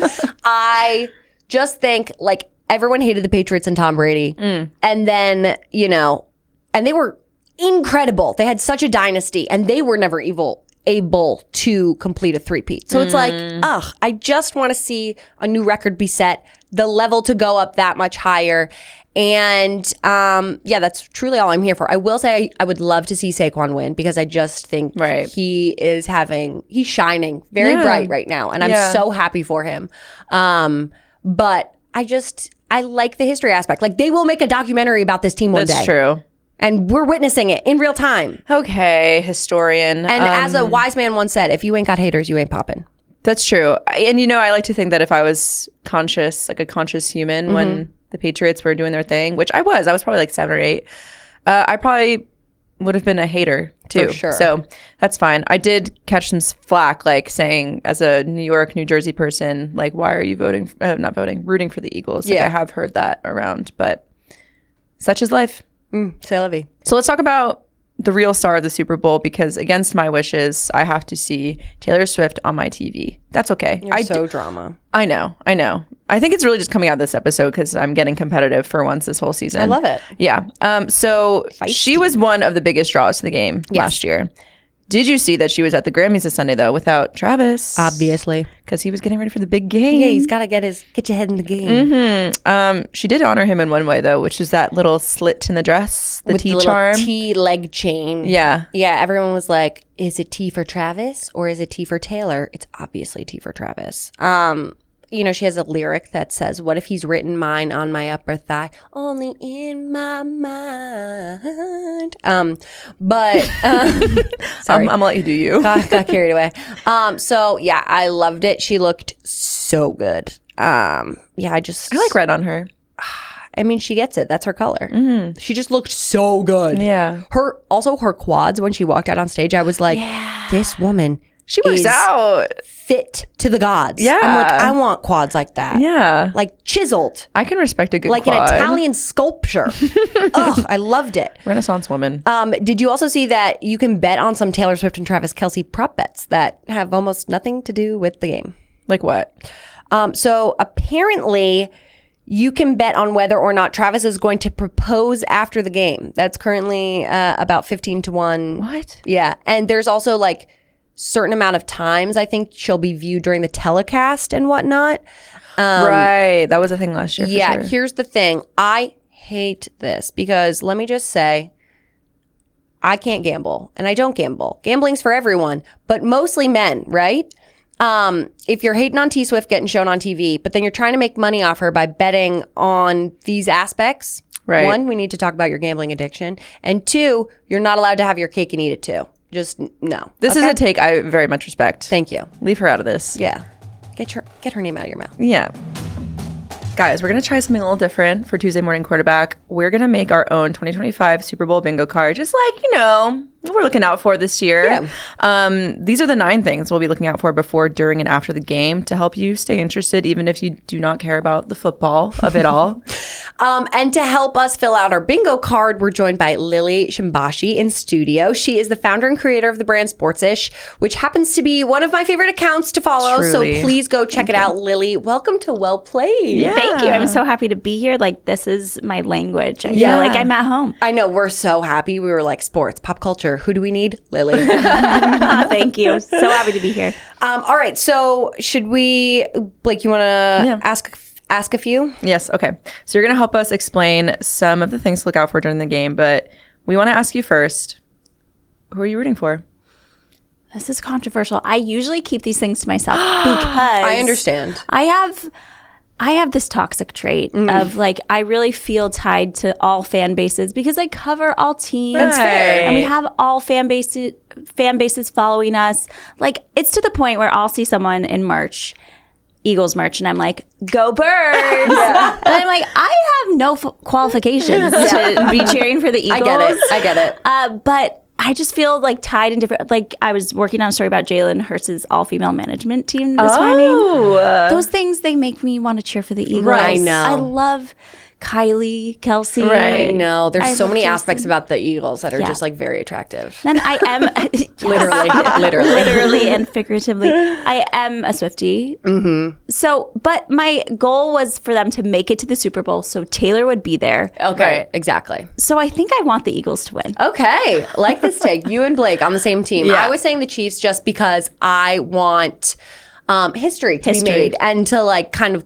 C: I just think like everyone hated the Patriots and Tom Brady.
D: Mm.
C: And then, you know, and they were incredible. They had such a dynasty and they were never evil. able to complete a three-peat. So it's like, ugh, I just want to see a new record be set, the level to go up that much higher. And um, yeah, that's truly all I'm here for. I will say I, I would love to see Saquon win because I just think
D: Right.
C: he is having, he's shining very
D: Yeah.
C: bright right now. And I'm
D: Yeah.
C: so happy for him. Um, but I just, I like the history aspect. Like they will make a documentary about this team one
D: That's
C: day.
D: true.
C: And we're witnessing it in real time.
D: Okay, historian.
C: And
D: Um,
C: as a wise man once said, if you ain't got haters, you ain't popping.
D: That's true. I- And you know, I like to think that if I was conscious, like a conscious human,
C: Mm-hmm.
D: when the Patriots were doing their thing, which I was, I was probably like seven or eight, uh, I probably would have been a hater too.
C: For sure.
D: So that's fine. I did catch some flack, like saying as a New York, New Jersey person, like, why are you voting, uh, not voting, rooting for the Eagles? Like,
C: Yeah.
D: I have heard that around, but such is life.
C: Mm, c'est la vie.
D: So let's talk about the real star of the Super Bowl, because against my wishes, I have to see Taylor Swift on my T V. That's okay.
C: You're
D: I
C: so
D: do-
C: drama.
D: I know, I know. I think it's really just coming out this episode because I'm getting competitive for once this whole season.
C: I love it.
D: Yeah. Um. So
C: Feisty.
D: she was one of the biggest draws to the game
C: Yes.
D: last year. Did you see that she was at the Grammys this Sunday though without Travis?
C: Obviously.
D: because he was getting ready for the big game.
C: Yeah, he's got to get his get your head in the game.
D: Mm-hmm. Um. She did honor him in one way though, which is that little slit in the dress, the
C: With
D: T
C: the little
D: charm.
C: T leg chain.
D: Yeah.
C: Yeah, everyone was like, is it T for Travis or is it T for Taylor? It's obviously T for Travis. Um, you know, she has a lyric that says, what if he's written mine on my upper thigh? Only in my mind. Um, but um, sorry.
D: I'm, I'm gonna let you do you.
C: got, got carried away. Um, so yeah, I loved it. She looked so good. Um, yeah, I just
D: I like red on her.
C: I mean, she gets it. That's her color.
D: Mm.
C: She just looked so good.
D: Yeah.
C: Her also her quads when she walked out on stage, I was like, this woman
D: She works
C: is
D: out.
C: fit to the gods.
D: Yeah.
C: I'm like, I want quads like that.
D: Yeah.
C: Like chiseled,
D: I can respect a good
C: like
D: quad.
C: an Italian sculpture. Ugh, I loved it.
D: Renaissance woman.
C: Um, did you also see that you can bet on some Taylor Swift and Travis Kelce prop bets that have almost nothing to do with the game?
D: Like what?
C: Um, so apparently you can bet on whether or not Travis is going to propose after the game. That's currently uh, about fifteen to one.
D: What?
C: Yeah. And there's also like certain amount of times I think she'll be viewed during the telecast and whatnot. Um,
D: right. That was a thing last year. For
C: Yeah.
D: sure.
C: Here's the thing. I hate this because let me just say, I can't gamble and I don't gamble. Gambling's for everyone, but mostly men, right? Um, if you're hating on T Swift getting shown on T V, but then you're trying to make money off her by betting on these aspects,
D: Right.
C: one, we need to talk about your gambling addiction. And two, you're not allowed to have your cake and eat it too. Just n- no.
D: This
C: Okay?
D: is a take I very much respect.
C: Thank you.
D: Leave her out of this.
C: Yeah. Get your get her name out of your mouth.
D: Yeah. Guys, we're going to try something a little different for Tuesday Morning Quarterback. We're going to make our own twenty twenty-five Super Bowl bingo card, just like, you know, what we're looking out for this year.
C: Yeah.
D: Um, these are the nine things we'll be looking out for before, during, and after the game to help you stay interested, even if you do not care about the football of it all.
C: Um, and to help us fill out our bingo card, we're joined by Lily Shimbashi in studio. She is the founder and creator of the brand Sportsish, which happens to be one of my favorite accounts to follow.
D: Truly.
C: So please go check it out. Lily, welcome to Well Played.
D: Yeah.
F: Thank you. I'm so happy to be here. Like, this is my language. I
C: Yeah.
F: feel like I'm at home.
C: I know, we're so happy. We were like, sports, pop culture. Who do we need? Lily.
F: Ah, thank you. So happy to be here.
C: um, all right. So should we, Blake, you want to
D: Yeah.
C: ask ask a few?
D: Yes. Okay. So you're going to help us explain some of the things to look out for during the game, but we want to ask you first, who are you rooting for?
F: This is controversial. I usually keep these things to myself because
C: I understand.
F: I have I have this toxic trait of like I really feel tied to all fan bases because I cover all teams.
D: That's fair.
F: And we have all fan bases fan bases following us. Like it's to the point where I'll see someone in March, Eagles merch, and I'm like, go Birds! And I'm like, I have no f- qualifications to be cheering for the Eagles.
C: I get it. I get it.
F: Uh, but I just feel like tied in different. Like I was working on a story about Jalen Hurts' all-female management team this morning.
D: Oh,
F: Those things, they make me want to cheer for the Eagles.
C: Right. I know.
F: I love Kylie, Kelsey.
D: Right.
C: I know. There's
F: I
C: so
F: love
C: many
F: Jason.
C: aspects about the Eagles that are
F: Yeah.
C: just like very attractive.
F: Then I am
C: Literally, literally.
F: literally and figuratively. I am a Swiftie. Mm-hmm. So, but my goal was for them to make it to the Super Bowl, so Taylor would be there.
C: Okay,
D: Right.
C: exactly.
F: So I think I want the Eagles to win.
C: Okay, like this take. You and Blake on the same team.
D: Yeah.
C: I was saying the Chiefs just because I want um, history to
F: History.
C: be made and to like kind of,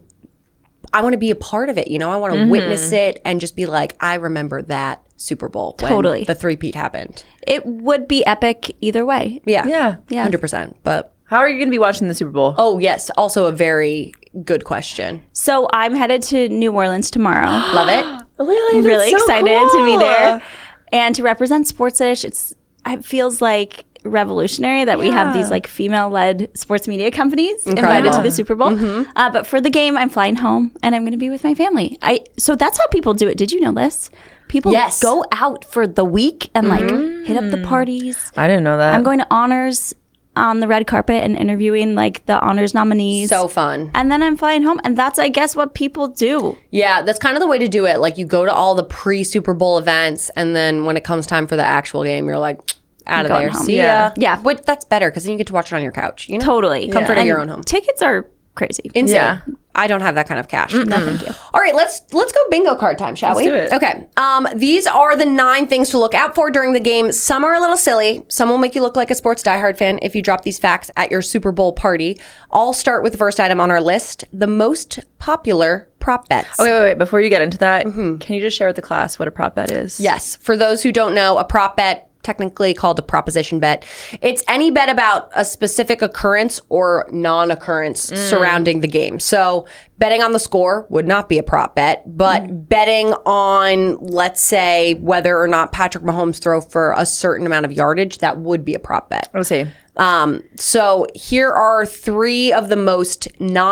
C: I want to be a part of it. You know, I want to
F: Mm-hmm.
C: witness it and just be like, I remember that Super Bowl when
F: Totally.
C: the three-peat happened.
F: It would be epic either way.
C: Yeah,
D: yeah.
F: Yeah.
C: hundred percent. But
D: How are you going to be watching the Super Bowl?
C: oh yes, also a very good question.
F: So I'm headed to New Orleans tomorrow.
C: Love it.
D: really?
F: I'm really
D: That's so
F: excited to be
D: cool.
F: there and to represent Sportsish. It's it feels like revolutionary that we have these like female-led sports media companies invited to the Super Bowl. Uh, but for the game, I'm flying home and I'm going to be with my family. I so that's how people do it. Did you know this? People
C: Yes.
F: go out for the week and like hit up the parties.
D: I didn't know that.
F: I'm going to honors on the red carpet and interviewing like the honors nominees.
C: So fun.
F: And then I'm flying home, and that's I guess what people do.
C: Yeah, that's kind of the way to do it. Like you go to all the pre-Super Bowl events, and then when it comes time for the actual game, you're like, out of
F: Going
C: there.
F: home.
C: See
D: Yeah.
C: ya.
F: Yeah.
C: But that's better because then you get to watch it on your couch. You know,
F: Totally.
C: Comfort of
F: And
C: your own home.
F: Tickets are crazy.
C: Insane.
D: Yeah.
C: I don't have that kind of cash.
F: No, thank you.
C: All right, let's let's go bingo card time, shall we?
D: do it.
C: Okay. Um, these are the nine things to look out for during the game. Some are a little silly. Some will make you look like a sports diehard fan if you drop these facts at your Super Bowl party. I'll start with the first item on our list: the most popular prop bets.
D: Oh, wait, wait, wait. Before you get into that, can you just share with the class what a prop bet is?
C: Yes. For those who don't know, a prop bet, technically called a proposition bet, it's any bet about a specific occurrence or non-occurrence surrounding the game. So betting on the score would not be a prop bet, but betting on, let's say, whether or not Patrick Mahomes throw for a certain amount of yardage, that would be a prop bet.
D: I'll see.
C: Um, so here are three of the most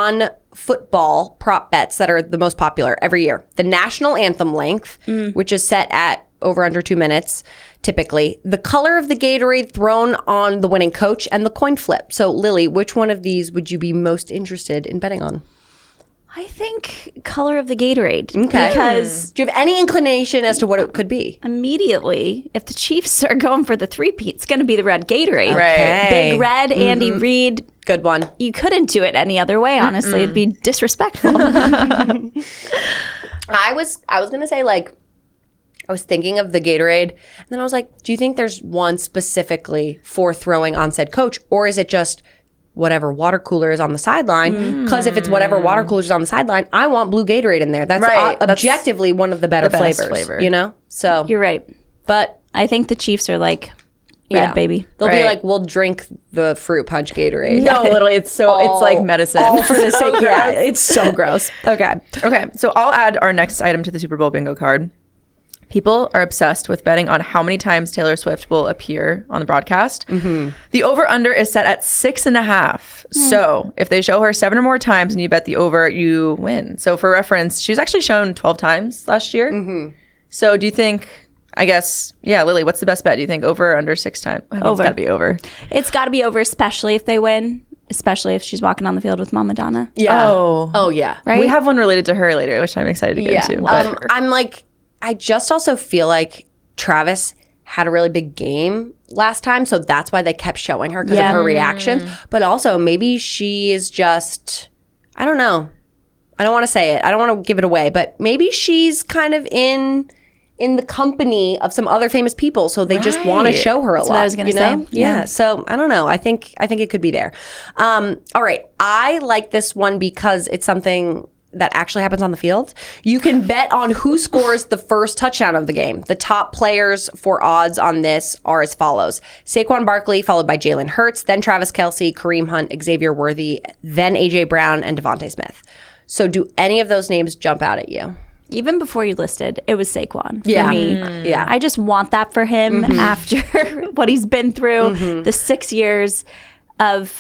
C: non-football prop bets that are the most popular every year. The national anthem length, which is set at over under two minutes, typically. The color of the Gatorade thrown on the winning coach, and the coin flip. So Lily, which one of these would you be most interested in betting on?
F: I think color of the Gatorade.
C: Okay.
F: Because
C: Do you have any inclination as to what it could be?
F: immediately, if the Chiefs are going for the three-peat, it's going to be the red Gatorade.
D: Right.
F: Big Red, Andy Reid.
C: Good one.
F: You couldn't do it any other way, honestly. It'd be disrespectful.
C: I was I was gonna say like I was thinking of the Gatorade, and then I was like, do you think there's one specifically for throwing on said coach, or is it just whatever water cooler is on the sideline? Because if it's whatever water cooler is on the sideline, I want blue Gatorade in there. That's
D: Right,
C: uh,
D: that's
C: objectively one of the better
D: the best
C: flavors,
D: flavor.
C: you know? So,
F: You're right.
C: but
F: I think the Chiefs are like, red,
C: yeah,
F: baby.
C: They'll be
D: Right.
C: like, we'll drink the fruit punch Gatorade.
D: No, literally, it's so it's like medicine.
C: All for the sake. Yeah,
D: gross.
C: it's so gross. Okay.
D: Okay, so I'll add our next item to the Super Bowl bingo card. People are obsessed with betting on how many times Taylor Swift will appear on the broadcast. The over-under is set at six and a half. So if they show her seven or more times and you bet the over, you win. So for reference, she was actually shown twelve times last year. So do you think, I guess, yeah, Lily, what's the best bet? Do you think over or under six times? I think
F: Over.
D: It's got to be over.
F: It's got to be over, especially if they win, especially if she's walking on the field with Mama Donna.
C: Yeah.
D: Oh.
C: Oh, yeah.
F: Right?
D: We have one related to her later, which I'm excited to get
C: Yeah.
D: into. but-
C: Um, I'm like, I just also feel like Travis had a really big game last time, so that's why they kept showing her because
F: Yeah.
C: of her reaction. But also, maybe she is just, I don't know. I don't want to say it. I don't want to give it away, but maybe she's kind of in in the company of some other famous people, so they just want to
D: Right.
C: show her a lot.
F: what I was gonna
C: you know?
F: say.
C: Yeah.
F: Yeah.
C: So I don't know. I think I think it could be there. Um, all right. I like this one because it's something that actually happens on the field. You can bet on who scores the first touchdown of the game. The top players for odds on this are as follows: Saquon Barkley, followed by Jalen Hurts, then Travis Kelce, Kareem Hunt, Xavier Worthy, then A J Brown, and Devontae Smith. So do any of those names jump out at you?
F: Even before you listed, it was Saquon for
C: Yeah.
F: me.
C: Yeah.
F: I just want that for him after what he's been through, the six years of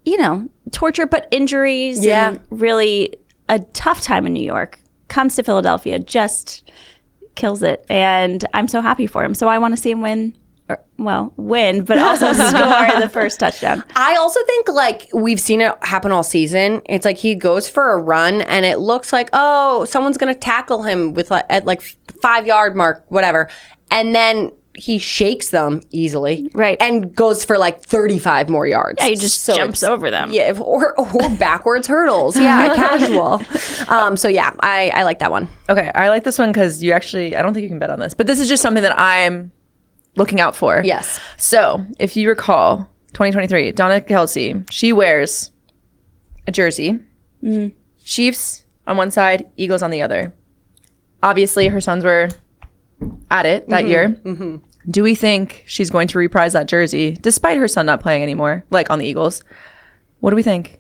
F: you know, torture, but injuries
C: Yeah.
F: and really a tough time in New York. Comes to Philadelphia, just kills it. And I'm so happy for him. So I want to see him win. Or, well, win, but also score the first touchdown.
C: I also think like we've seen it happen all season. It's like he goes for a run and it looks like, oh, someone's going to tackle him with like, at like five yard mark, whatever. And then he shakes them easily.
F: Right.
C: And goes for like thirty-five more yards.
F: Yeah, he just
C: So
F: jumps
C: it's-
F: over them.
C: Yeah. Or, or backwards hurdles. Yeah. Casual. Um, so yeah, I, I like that one.
D: Okay, I like this one because you actually, I don't think you can bet on this, but this is just something that I'm looking out for.
C: Yes.
D: So if you recall, twenty twenty-three, Donna Kelsey, she wears a jersey, Chiefs on one side, Eagles on the other. Obviously, her sons were at it that year. Do we think she's going to reprise that jersey despite her son not playing anymore, like on the Eagles? What do we think?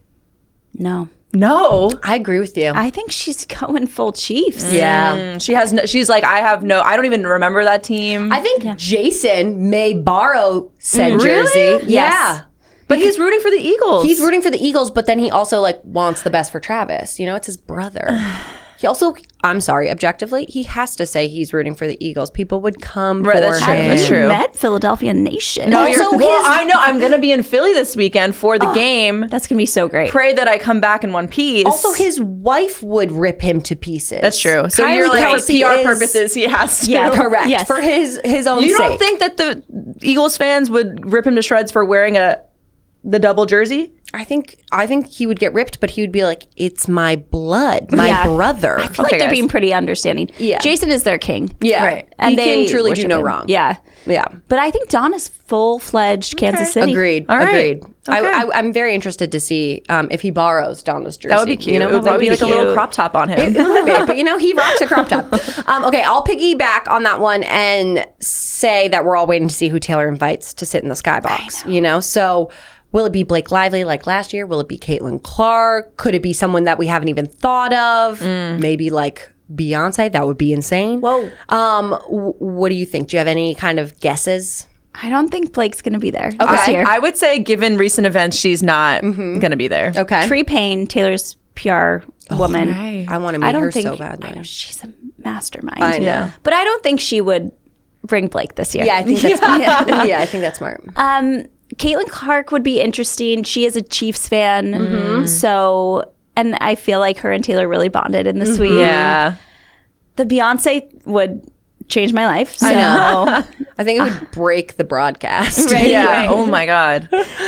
F: No.
D: No.
C: I agree with you.
F: I think she's going full Chiefs.
C: yeah.
D: Mm, she has no, she's like, I have no, I don't even remember that team.
C: I think Jason may borrow said
D: Really?
C: jersey.
D: Yes.
C: Yeah.
D: but he's rooting for the Eagles.
C: He's rooting for the Eagles, but then he also like wants the best for Travis. You know, it's his brother. He also, I'm sorry, objectively, he has to say he's rooting for the Eagles. People would come
D: Right,
C: for
D: that's true,
C: him.
D: that's true.
F: Met Philadelphia Nation.
D: No,
C: Also,
D: you're, well,
C: his-
D: I know. I'm going to be in Philly this weekend for the game.
F: That's gonna be so great.
D: Pray that I come back in one piece.
C: Also, his wife would rip him to pieces.
D: That's true. So
C: Kylie
D: you're like, for
C: Kelsey
D: P R
C: is-
D: purposes, he has to.
F: Yeah.
C: Correct.
F: Yes.
C: For his his own
D: You
C: sake.
D: don't think that the Eagles fans would rip him to shreds for wearing a the double jersey?
C: I think I think he would get ripped, but he would be like, "It's my blood, my
F: Yeah.
C: brother."
F: I feel
D: Okay,
F: like they're
D: guys.
F: being pretty understanding.
C: Yeah.
F: Jason is their king.
C: yeah,
D: Right.
F: And
C: he
F: they
C: can truly do
F: worship
C: no
F: him.
C: wrong.
F: Yeah.
C: yeah.
F: But I think Donna's full fledged Kansas City.
C: Agreed.
D: All right.
C: Agreed. I,
D: Okay.
C: I, I'm very interested to see um, if he borrows Donna's jersey.
D: That would be cute.
C: You know,
D: it would
C: that would
D: be
C: be
D: like a little
F: cute.
D: crop top on him.
C: It would be, but you know, he rocks a crop top. Um, okay, I'll piggyback on that one and say that we're all waiting to see who Taylor invites to sit in the skybox. You know, so will it be Blake Lively like last year? Will it be Caitlin Clark? Could it be someone that we haven't even thought of? Maybe like Beyonce? That would be insane.
F: Whoa.
C: Um, w- what do you think? Do you have any kind of guesses?
F: I don't think Blake's gonna be there this
C: Okay.
F: year.
D: I would say, given recent events, she's not going to be there.
C: Okay,
F: Tree Payne, Taylor's P R woman.
C: I want to meet
F: I don't
C: her
F: think
C: so
F: I
C: badly.
F: know, she's a mastermind.
C: I know.
D: Yeah.
F: But I don't think she would bring Blake this year.
C: Yeah, I think that's yeah. yeah, I think that's smart.
F: Um, Caitlin Clark would be interesting. She is a Chiefs fan,
C: Mm-hmm.
F: so and I feel like her and Taylor really bonded in the suite.
D: Yeah.
F: The Beyonce would change my life. So.
C: I know. I think it would break the broadcast.
F: Right.
D: Yeah. Oh my God.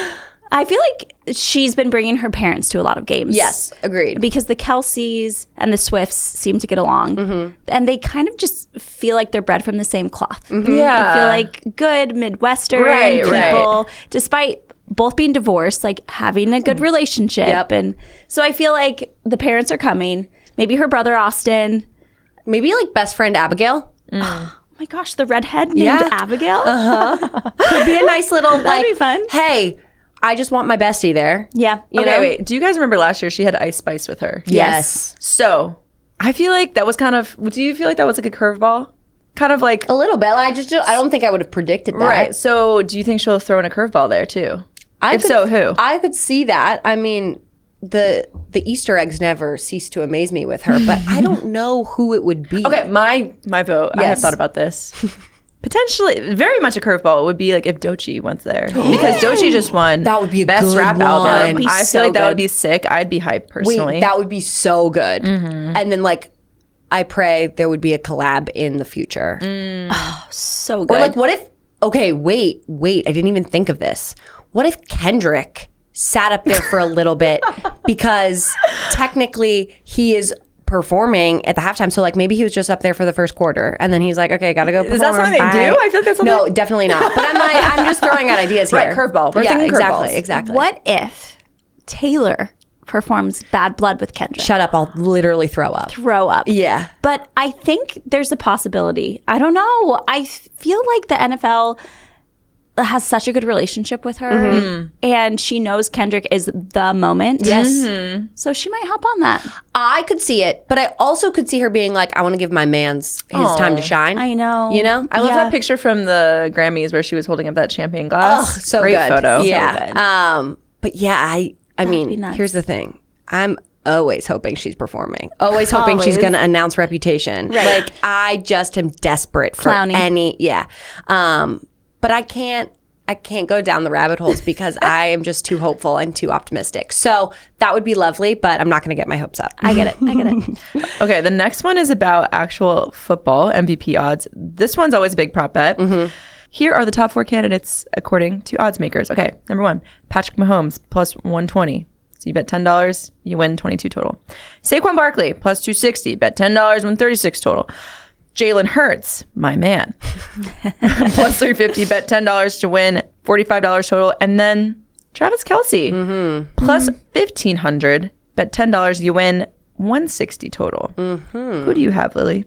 F: I feel like she's been bringing her parents to a lot of games.
C: Yes, agreed.
F: Because the Kelseys and the Swifts seem to get along.
C: Mm-hmm.
F: And they kind of just feel like they're bred from the same cloth.
C: Mm-hmm.
D: Yeah.
F: I feel like good Midwestern
D: Right,
F: people,
D: right.
F: despite both being divorced, like having a good relationship.
C: Yep.
F: And so I feel like the parents are coming. Maybe her brother Austin.
C: Maybe like best friend Abigail.
F: Oh my gosh, the redhead named
C: Yeah.
F: Abigail.
C: Could be a nice little like,
F: be fun.
C: hey, I just want my bestie there.
F: Yeah.
C: You
D: Okay,
C: know?
D: wait. Do you guys remember last year she had Ice Spice with her?
C: Yes.
D: So I feel like that was kind of, do you feel like that was like a curveball? Kind of like,
C: A little bit. I just I don't think I would have predicted that.
D: right. So do you think she'll throw in a curveball there too?
C: I
D: If
C: could-
D: so, who?
C: I could see that. I mean, the the Easter eggs never cease to amaze me with her, but I don't know who it would be.
D: Okay, my my vote. I have
C: Yes.
D: thought about this. Potentially, very much a curveball would be like if Doechii went there because Doechii just won.
C: That would be a
D: best
C: good
D: rap
C: one.
D: album.
C: That would
F: be
D: I feel
F: so
D: like that
F: good.
D: would be sick. I'd be hyped personally.
C: Wait, that would be so good.
D: Mm-hmm.
C: And then like I pray there would be a collab in the future.
F: So good.
C: Or like what if okay, wait, wait, I didn't even think of this. What if Kendrick sat up there for a little bit because technically he is performing at the halftime. So like maybe he was just up there for the first quarter and then he's like, okay, gotta go perform.
D: Is that something they
C: Bye.
D: do? I feel like that's something.
C: No, definitely not. But I'm like, I'm just throwing out ideas here.
D: Right, curveball. We're
C: yeah,
D: thinking
C: exactly,
D: curveballs.
C: exactly.
F: What if Taylor performs Bad Blood with Kendrick?
C: Shut up, I'll literally throw up.
F: Throw up.
C: Yeah.
F: But I think there's a possibility. I don't know. I feel like the N F L has such a good relationship with her
C: Mm-hmm.
F: and she knows Kendrick is the moment.
C: Yes.
F: So she might hop on that.
C: I could see it, but I also could see her being like, I want to give my man's his time to shine.
F: I know.
C: You know?
D: I love
F: Yeah.
D: that picture from the Grammys where she was holding up that champagne glass.
C: So
D: Great
C: good.
D: photo.
C: Yeah.
F: good.
C: Um, but yeah, I I mean,
F: be nuts.
C: here's the thing. I'm always hoping she's performing. Always hoping she's
F: Always.
C: going to announce Reputation. Like, I just am desperate for
F: Clowny.
C: any, yeah. Um, but I can't, I can't go down the rabbit holes because I am just too hopeful and too optimistic. So that would be lovely, but I'm not going to get my hopes up.
F: I get it. I get it.
D: Okay, the next one is about actual football M V P odds. This one's always a big prop bet. Here are the top four candidates according to odds makers. Okay, number one, Patrick Mahomes plus one twenty. So you bet ten dollars, you win twenty-two total. Saquon Barkley plus two sixty. Bet ten dollars, win thirty-six total. Jalen Hurts, my man, plus three fifty. Bet ten dollars to win forty-five dollars total. And then Travis Kelce, plus fifteen hundred. Bet ten dollars, you win one sixty total. Who do you have, Lily?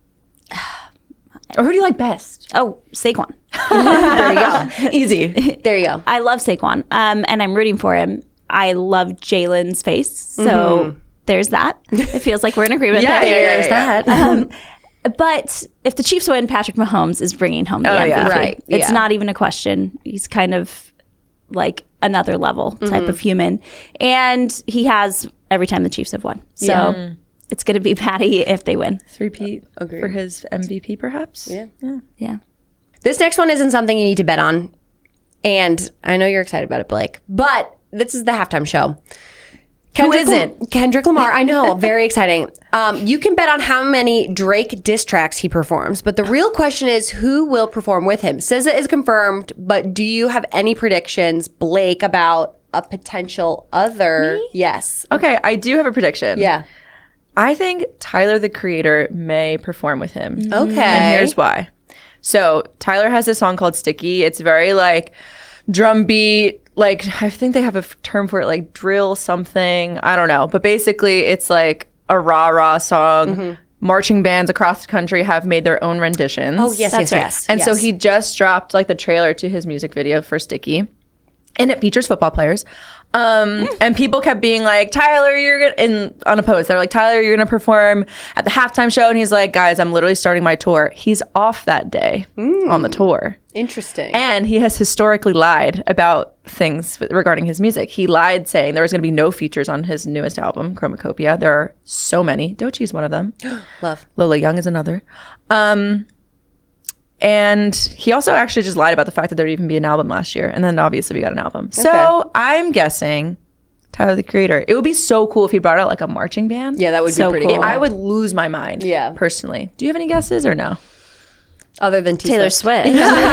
D: Or who do you like best?
F: Oh, Saquon.
C: There you go.
D: Easy.
C: There you go.
F: I love Saquon, um, and I'm rooting for him. I love Jalen's face, so there's that. It feels like we're in agreement
D: Yeah,
F: there.
D: yeah, yeah, yeah.
F: There's that. Um, but if the Chiefs win, Patrick Mahomes is bringing home the
D: Oh,
F: M V P.
D: yeah.
C: Right,
F: It's
C: yeah.
F: not even a question. He's kind of like another level type of human, and he has every time the Chiefs have won. So
C: Yeah.
F: it's going to be Patty if they win.
D: Three-peat for his M V P, perhaps?
C: Yeah.
F: Yeah.
C: This next one isn't something you need to bet on. And I know you're excited about it, Blake, but this is the halftime show. Kendrick
D: isn't?
C: Kendrick Lamar, I know, very exciting. Um, you can bet on how many Drake diss tracks he performs, but the real question is who will perform with him. S Z A is confirmed, but do you have any predictions, Blake, about a potential other? Yes.
D: Okay, I do have a prediction.
C: Yeah.
D: I think Tyler, the Creator, may perform with him.
C: Okay.
D: And here's why. So Tyler has this song called Sticky. It's very like drum beat, like I think they have a f- term for it, like drill something. I don't know. But basically it's like a rah-rah song.
C: Mm-hmm.
D: Marching bands across the country have made their own renditions.
C: Oh, yes, yes,
F: That's right.
C: yes.
D: And so
C: yes.
D: he just dropped like the trailer to his music video for Sticky. And it features football players. Um, and people kept being like, Tyler, you're gonna, in on a post, they're like, Tyler, you're gonna perform at the halftime show. And he's like, guys, I'm literally starting my tour. He's off that day on the tour.
C: Interesting.
D: And he has historically lied about things regarding his music. He lied saying there was going to be no features on his newest album, Chromacopia. There are so many. Doechie's one of them.
C: Love.
D: Lola Young is another. Um, and he also actually just lied about the fact that there would even be an album last year. And then obviously we got an album. So I'm guessing Tyler, the Creator. It would be so cool if he brought out like a marching band.
C: Yeah, that would
F: So
C: be pretty
F: cool.
C: cool.
D: I would lose my mind.
C: Yeah.
D: Personally. Do you have any guesses or no?
C: Other than T
F: Taylor Swift.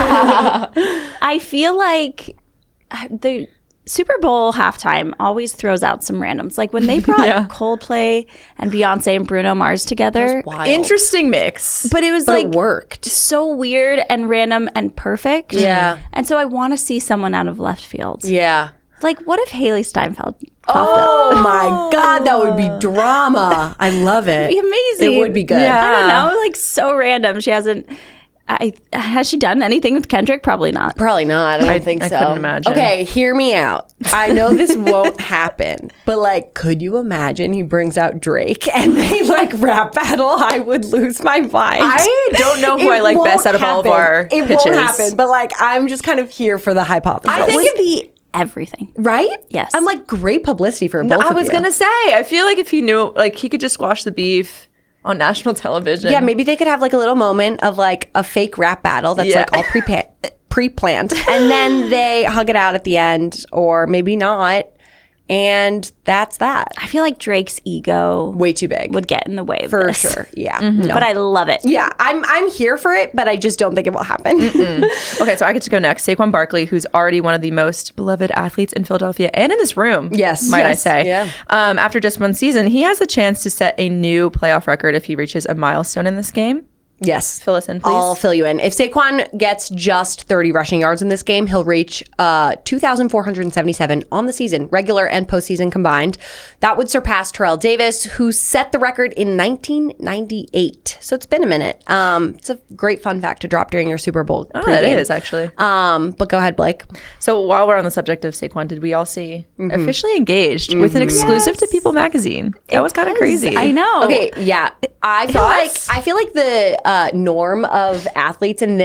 F: I feel like uh, the Super Bowl halftime always throws out some randoms. Like when they brought
D: Yeah.
F: Coldplay and Beyonce and Bruno Mars together.
C: Wild.
D: Interesting mix.
F: But it was
C: But
F: like
C: it worked.
F: so weird and random and perfect.
C: Yeah.
F: And so I want to see someone out of left field.
C: Yeah.
F: Like, what if Haley Steinfeld?
C: Oh my God, that would be drama. I love it.
F: That'd be amazing.
C: It would be good.
F: I don't know. Like, so random. She hasn't. I has she done anything with Kendrick? Probably not.
C: Probably not. I don't
D: I-
C: think
D: I
C: so.
D: couldn't imagine.
C: Okay, hear me out. I know this won't happen, but like, could you imagine he brings out Drake and they like rap battle? I would lose my mind.
D: I don't know who
C: It
D: I like
C: won't
D: best out of all of
C: happen.
D: our
C: It
D: pitches.
C: won't happen, but like, I'm just kind of here for the hypothesis.
F: I think it'd be everything.
C: right?
F: Yes.
C: I'm like great publicity for both
D: I
C: of
D: was
C: you.
D: gonna say, I feel like if he knew, like he could just squash the beef on national television.
C: Yeah, maybe they could have like a little moment of like a fake rap battle that's
D: Yeah.
C: like all pre pre-planned, and then they hug it out at the end, or maybe not, and that's that.
F: I feel like Drake's ego
C: Way too big
F: would get in the way of
C: for
F: this.
C: sure. Yeah,
D: Mm-hmm.
C: no.
F: But I love it.
C: yeah, I'm I'm here for it, but I just don't think it will happen.
D: Okay, so I get to go next. Saquon Barkley, who's already one of the most beloved athletes in Philadelphia and in this room.
C: Yes.
D: might
C: Yes.
D: I say?
C: Yeah.
D: Um, after just one season, he has the chance to set a new playoff record if he reaches a milestone in this game.
C: Yes.
D: Fill us in, please.
C: I'll fill you in. If Saquon gets just thirty rushing yards in this game, he'll reach uh, two thousand four hundred seventy-seven on the season, regular and postseason combined. That would surpass Terrell Davis, who set the record in nineteen ninety-eight. So it's been a minute. Um, it's a great fun fact to drop during your Super Bowl.
D: Oh, that
C: pregame.
D: is actually.
C: Um, but go ahead, Blake.
D: So while we're on the subject of Saquon, did we all see officially engaged with an exclusive to People magazine? That was kind of crazy.
F: I know.
C: Okay, yeah. I feel like
F: Thoughts?
C: I feel like the uh, norm of athletes in this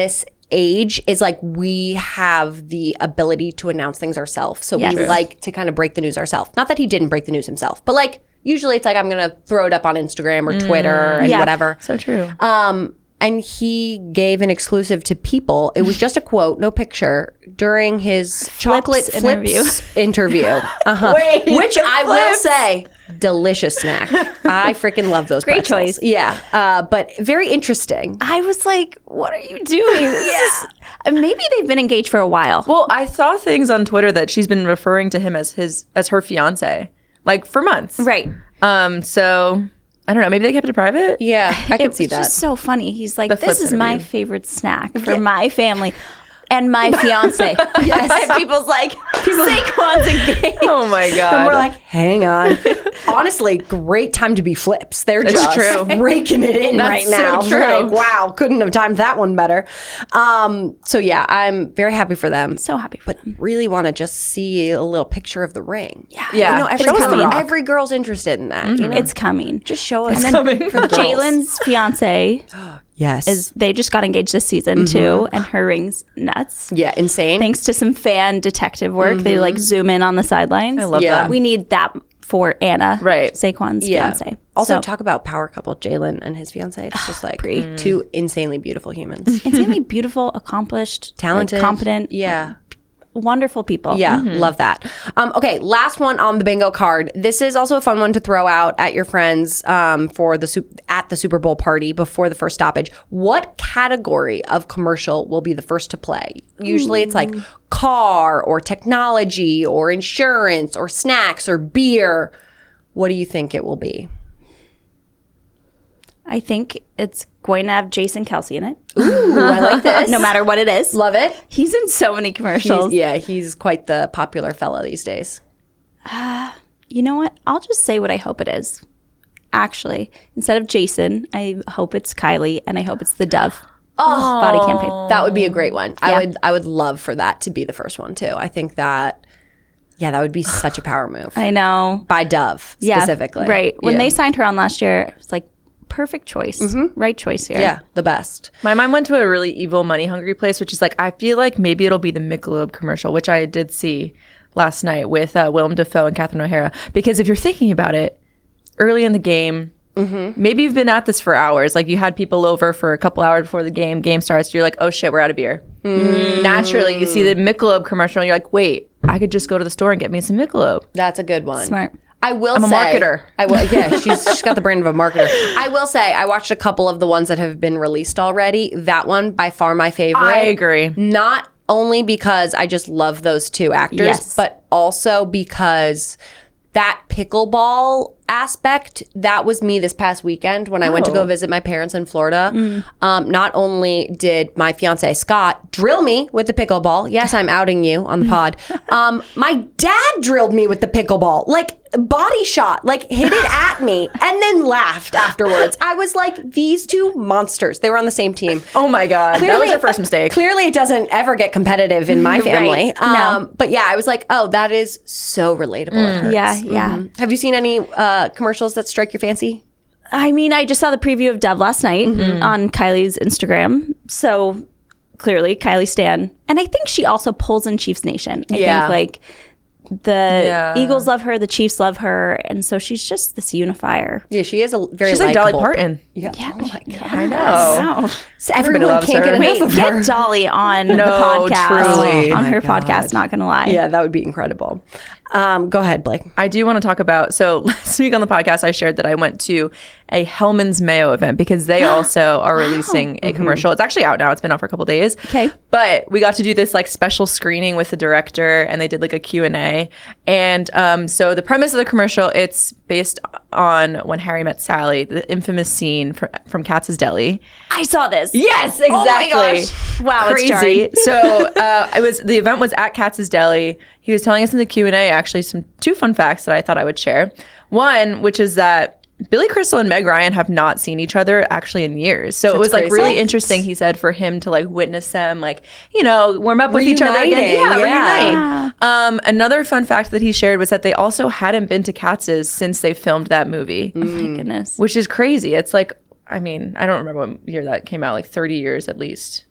C: age is like we have the ability to announce things ourselves. So
F: Yes.
C: we
F: True.
C: like to kind of break the news ourselves. Not that he didn't break the news himself, but like usually it's like I'm going to throw it up on Instagram or Twitter and
F: Yeah.
C: whatever.
D: So true.
C: Um, and he gave an exclusive to People. It was just a quote, no picture, during his chocolate flips
F: interview.
C: interview. Uh-huh.
D: Wait,
C: Which I will
D: flips?
C: say, delicious snack. I freaking love those
F: Great
C: pretzels.
F: choice.
C: Yeah, uh, but very interesting.
F: I was like, what are you doing? yeah. Maybe they've been engaged for a while.
D: Well, I saw things on Twitter that she's been referring to him as his as her fiance, like for months.
F: Right.
D: Um. So I don't know. Maybe they kept it private.
C: Yeah, I can
F: It
C: see
F: was
C: that.
F: just so funny. He's like,
D: The
F: this
D: flip
F: is my
D: interview.
F: favorite snack for my family and my fiance. Yes. And people's like, Saquon's engaged.
D: Oh my god.
C: And we're like, hang on. Honestly, great time to be flips. They're
D: It's
C: just
D: true.
C: raking it in
D: That's
C: right
D: so
C: now.
D: true.
C: Like, wow, couldn't have timed that one better. Um, so yeah, I'm very happy for them.
F: So happy for
C: But
F: them.
C: really want to just see a little picture of the ring. Yeah,
D: Yeah.
C: You know, every,
D: Show us the
C: girl-
D: rock.
C: every girl's interested in that. You know?
F: It's coming.
C: just show us.
F: And then
C: for the girls.
F: Jalen's fiance
C: Yes.
F: is they just got engaged this season too, and her ring's nuts.
C: yeah, insane.
F: Thanks to some fan detective work, they like zoom in on the sidelines.
D: I love
C: Yeah.
D: that.
F: We need that for Anna,
D: Right.
F: Saquon's
C: Yeah.
F: fiance.
C: Also,
F: So-
C: talk about power couple Jalen and his fiance. It's just like two insanely beautiful humans.
F: insanely beautiful, accomplished, like,
C: Talented.
F: competent,
C: Yeah.
F: wonderful people.
C: Yeah, love that. Um, okay, last one on the bingo card. This is also a fun one to throw out at your friends um, for the sup- at the Super Bowl party before the first stoppage. What category of commercial will be the first to play? Usually, it's like car or technology or insurance or snacks or beer. What do you think it will be?
F: I think it's going to have Jason Kelsey in it.
C: Ooh, I like this.
F: No matter what it is.
C: Love it.
F: He's in so many commercials.
C: He's, yeah, he's quite the popular fella these days.
F: You know what? I'll just say what I hope it is. Actually, instead of Jason, I hope it's Kylie and I hope it's the Dove body campaign.
C: That would be a great one. I
F: Yeah.
C: would I would love for that to be the first one too. I think that yeah, that would be such a power move.
F: I know.
C: By Dove
F: Yeah,
C: specifically.
F: right. When
C: Yeah.
F: they signed her on last year, it was like perfect choice. Right choice here.
C: Yeah, the best.
D: My mind went to a really evil, money hungry place, which is like I feel like maybe it'll be the Michelob commercial, which I did see last night with uh, Willem Dafoe and Catherine O'Hara. Because if you're thinking about it, early in the game, maybe you've been at this for hours. Like you had people over for a couple hours before the game. Game starts. You're like, oh shit, we're out of beer. Naturally, you see the Michelob commercial, and you're like, wait, I could just go to the store and get me some Michelob.
C: That's a good one.
F: Smart.
C: I will
D: I'm a
C: say,
D: marketer.
C: I will. Yeah, she's she's got the brain of a marketer. I will say, I watched a couple of the ones that have been released already. That one by far my favorite.
D: I agree.
C: Not only because I just love those two actors,
F: Yes.
C: but also because that pickleball aspect, that was me this past weekend when I went to go visit my parents in Florida. Um, not only did my fiance Scott drill me with the pickleball, yes, I'm outing you on the pod. Um, my dad drilled me with the pickleball, like body shot, like hit it at me, and then laughed afterwards. I was like, these two monsters. They were on the same team.
D: Oh my god, that was
C: Clearly-
D: your first mistake.
C: Clearly, it doesn't ever get competitive in my family.
F: Right. No.
C: Um, but yeah, I was like, oh, that is so relatable. It hurts.
F: Yeah, yeah.
C: Have you seen any uh, commercials that strike your fancy?
F: I mean, I just saw the preview of Dove last night on Kylie's Instagram. So clearly, Kylie Stan. And I think she also pulls in Chiefs Nation. I
C: Yeah.
F: think like the
D: Yeah.
F: Eagles love her, the Chiefs love her. And so she's just this unifier.
C: Yeah, she is a very
D: She's like Dolly
C: likable-
D: Parton.
C: Yeah. Oh my god.
D: I know.
F: Wow.
C: So everyone
D: loves
C: can't
D: her.
C: get enough
F: Wait,
C: of her.
F: get Dolly on the
D: No,
F: podcast.
D: truly.
F: On
C: Oh
F: her
C: my God.
F: podcast, not going to lie.
C: Yeah, that would be incredible. Um, go ahead, Blake.
D: I do want to talk about. So last week on the podcast, I shared that I went to a Hellman's Mayo event because they also are releasing a commercial. It's actually out now. It's been out for a couple days.
F: Okay.
D: But we got to do this like special screening with the director, and they did like a Q and A. And um, so the premise of the commercial, it's based on When Harry Met Sally, the infamous scene from, from Katz's Deli.
F: I saw this.
D: Yes,
F: Oh my
D: exactly.
F: gosh. Wow, it's
D: Crazy.
F: jarring.
D: So uh, it was the event was at Katz's Deli. He was telling us in the Q and A actually some two fun facts that I thought I would share. One, which is that Billy Crystal and Meg Ryan have not seen each other actually in years. So it was like
C: crazy.
D: really interesting, he said, for him to like witness them, like, you know, warm up with each other again.
C: Reuniting,
D: Yeah,
C: yeah.
D: reunite. Um, another fun fact that he shared was that they also hadn't been to Katz's since they filmed that movie,
F: Oh my goodness.
D: which is crazy. It's like, I mean, I don't remember what year that came out, like thirty years at least.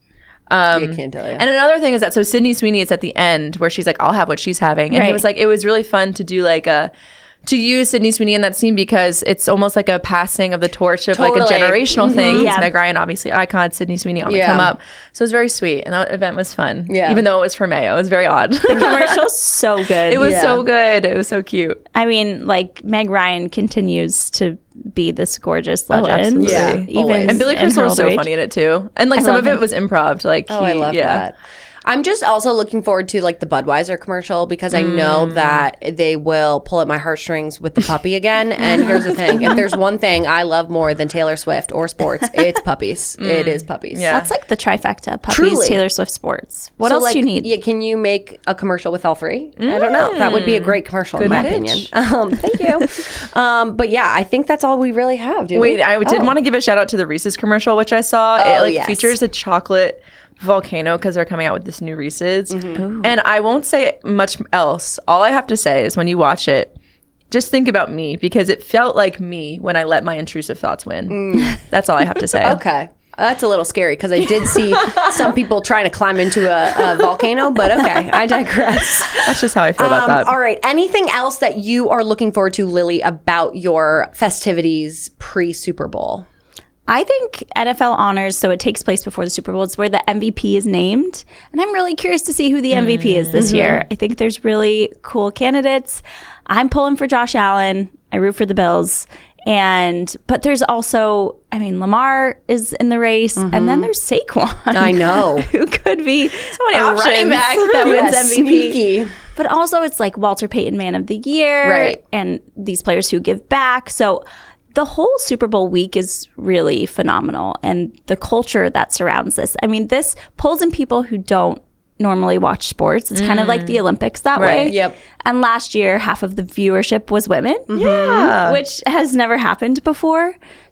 D: Um,
C: I can't tell you.
D: And another thing is that so Sydney Sweeney is at the end where she's like, I'll have what she's having. And
F: Right.
D: it was like, it was really fun to do like a, to use Sydney Sweeney in that scene because it's almost like a passing of the torch of like
C: Totally.
D: a generational thing.
F: Mhm.
D: It's
F: Yeah.
D: Meg Ryan, obviously icon, Sydney Sweeney on the
C: Yeah.
D: come up. So it was very sweet. And that event was fun.
C: Yeah.
D: Even though it was for Mayo. It was very odd.
F: Commercial's so good.
D: It was
C: Yeah.
D: so good. It was so cute.
F: I mean, like Meg Ryan continues to be this gorgeous legend.
D: absolutely.
C: Yeah,
F: even
C: always.
D: And Billy
F: in
D: Crystal
F: her
D: was so
F: older age.
D: funny in it too. And like
F: I
D: some
F: love
D: of it
F: him.
D: was improv. Like
C: Oh, I
D: he-
C: love
D: yeah.
C: that. I'm just also looking forward to like the Budweiser commercial because I
D: Mm.
C: know that they will pull at my heartstrings with the puppy again. And here's the thing: if there's one thing I love more than Taylor Swift or sports, it's puppies. It is puppies.
D: Yeah.
F: That's like the trifecta: puppies,
C: Truly.
F: Taylor Swift, sports. What
C: So,
F: else
C: like,
F: do you need?
C: Yeah, can you make a commercial with all three? I don't know. That would be a great commercial in
D: Good
C: my
D: pitch.
C: opinion. Um, thank you. um, but yeah, I think that's all we really have. Do
D: Wait,
C: we?
D: I did
C: Oh.
D: want to give a shout out to the Reese's commercial, which I saw.
C: Oh,
D: it like
C: yes.
D: features a chocolate volcano because they're coming out with this new Reese's.
C: Mm-hmm.
D: And I won't say much else. All I have to say is when you watch it, just think about me because it felt like me when I let my intrusive thoughts win. That's all I have to say.
C: Okay. That's a little scary because I did see some people trying to climb into a, a volcano, but okay, I digress.
D: That's just how I feel about
C: Um,
D: that.
C: all right. Anything else that you are looking forward to, Lily, about your festivities pre Super Bowl?
F: I think N F L honors, so it takes place before the Super Bowl. It's where the M V P is named. And I'm really curious to see who the M V P is this year. I think there's really cool candidates. I'm pulling for Josh Allen. I root for the Bills. And, but there's also, I mean, Lamar is in the race. And then there's Saquon.
C: I know.
F: who could be so
C: many
F: a running
C: options.
F: back that wins
C: Yeah,
F: M V P.
C: sneaky.
F: But also, it's like Walter Payton Man of the Year,
C: Right.
F: and these players who give back. So the whole Super Bowl week is really phenomenal, and the culture that surrounds this. I mean, this pulls in people who don't normally watch sports. It's kind of like the Olympics that
D: Right.
F: way.
C: Yep.
F: And last year, half of the viewership was women,
D: Yeah.
F: which has never happened before.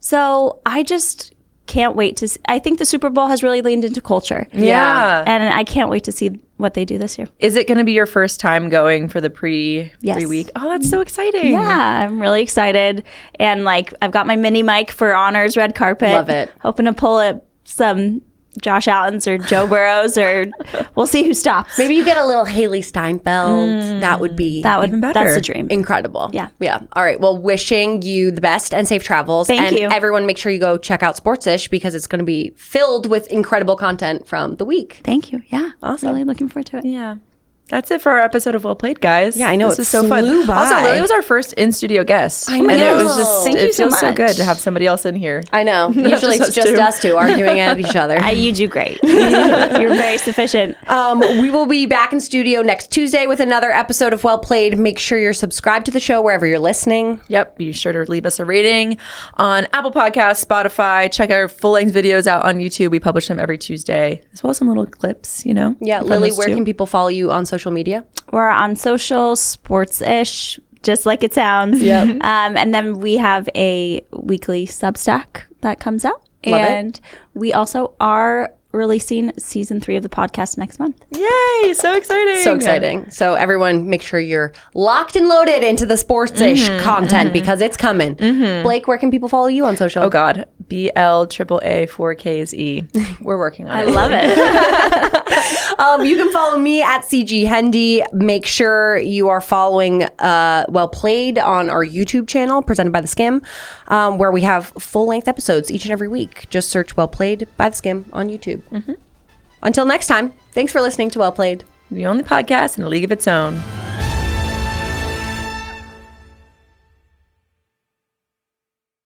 F: So I just can't wait to see. I think the Super Bowl has really leaned into culture.
D: Yeah.
F: And I can't wait to see what they do this year.
D: Is it going to be your first time going for the pre
F: Yes.
D: pre week? Oh, that's so exciting.
F: Yeah, I'm really excited. And like, I've got my mini mic for honors red carpet.
C: Love it.
F: Hoping to pull at some Josh Allen's or Joe Burrows, or we'll see who stops.
C: Maybe you get a little Haley Steinfeld. that would be
F: that would
D: even better.
F: That's a dream.
C: incredible.
F: Yeah.
C: Yeah. All right. Well, wishing you the best and safe travels.
F: Thank
C: and
F: you.
C: everyone, make sure you go check out Sportsish because it's going to be filled with incredible content from the week.
F: Thank you. Yeah,
C: Awesome.
F: really looking forward to it.
D: Yeah. That's it for our episode of Well Played, guys.
C: Yeah, I know,
D: This
C: it
D: is so fun.
C: flew by.
D: Also, Lily was our first in studio guest.
C: I
D: And it
C: know.
D: was just
F: Thank
D: it
F: you so
D: feels so
F: much.
D: good to have somebody else in here.
C: I know. Usually
D: just
C: it's
D: us
C: just
D: two.
C: us two arguing at each other.
F: I, you do great. You're very sufficient.
C: Um, we will be back in studio next Tuesday with another episode of Well Played. Make sure you're subscribed to the show wherever you're listening.
D: Yep. Be sure to leave us a rating on Apple Podcasts, Spotify. Check our full length videos out on YouTube. We publish them every Tuesday, as well as some little clips, you know?
C: Yeah,
D: Fun
C: Lily,
D: ones
C: where
D: too.
C: can people follow you on social media?
F: We're on social, sports-ish, just like it sounds.
C: Yep.
F: Um, and then we have a weekly Substack that comes out.
C: Love it.
F: and we also are releasing season three of the podcast next month.
D: Yay! So exciting.
C: So exciting. So everyone, make sure you're locked and loaded into the Sportsish content because it's coming. Blake, where can people follow you on social?
D: Oh, God. B L triple A four Ks E. We're working on
F: I
D: it.
F: love it.
C: Um, you can follow me at C G Hendy. Make sure you are following uh, Well Played on our YouTube channel, presented by The Skim, um, where we have full-length episodes each and every week. Just search Well Played by The Skim on YouTube. Until next time, thanks for listening to Well Played.
D: The only podcast in a league of its own.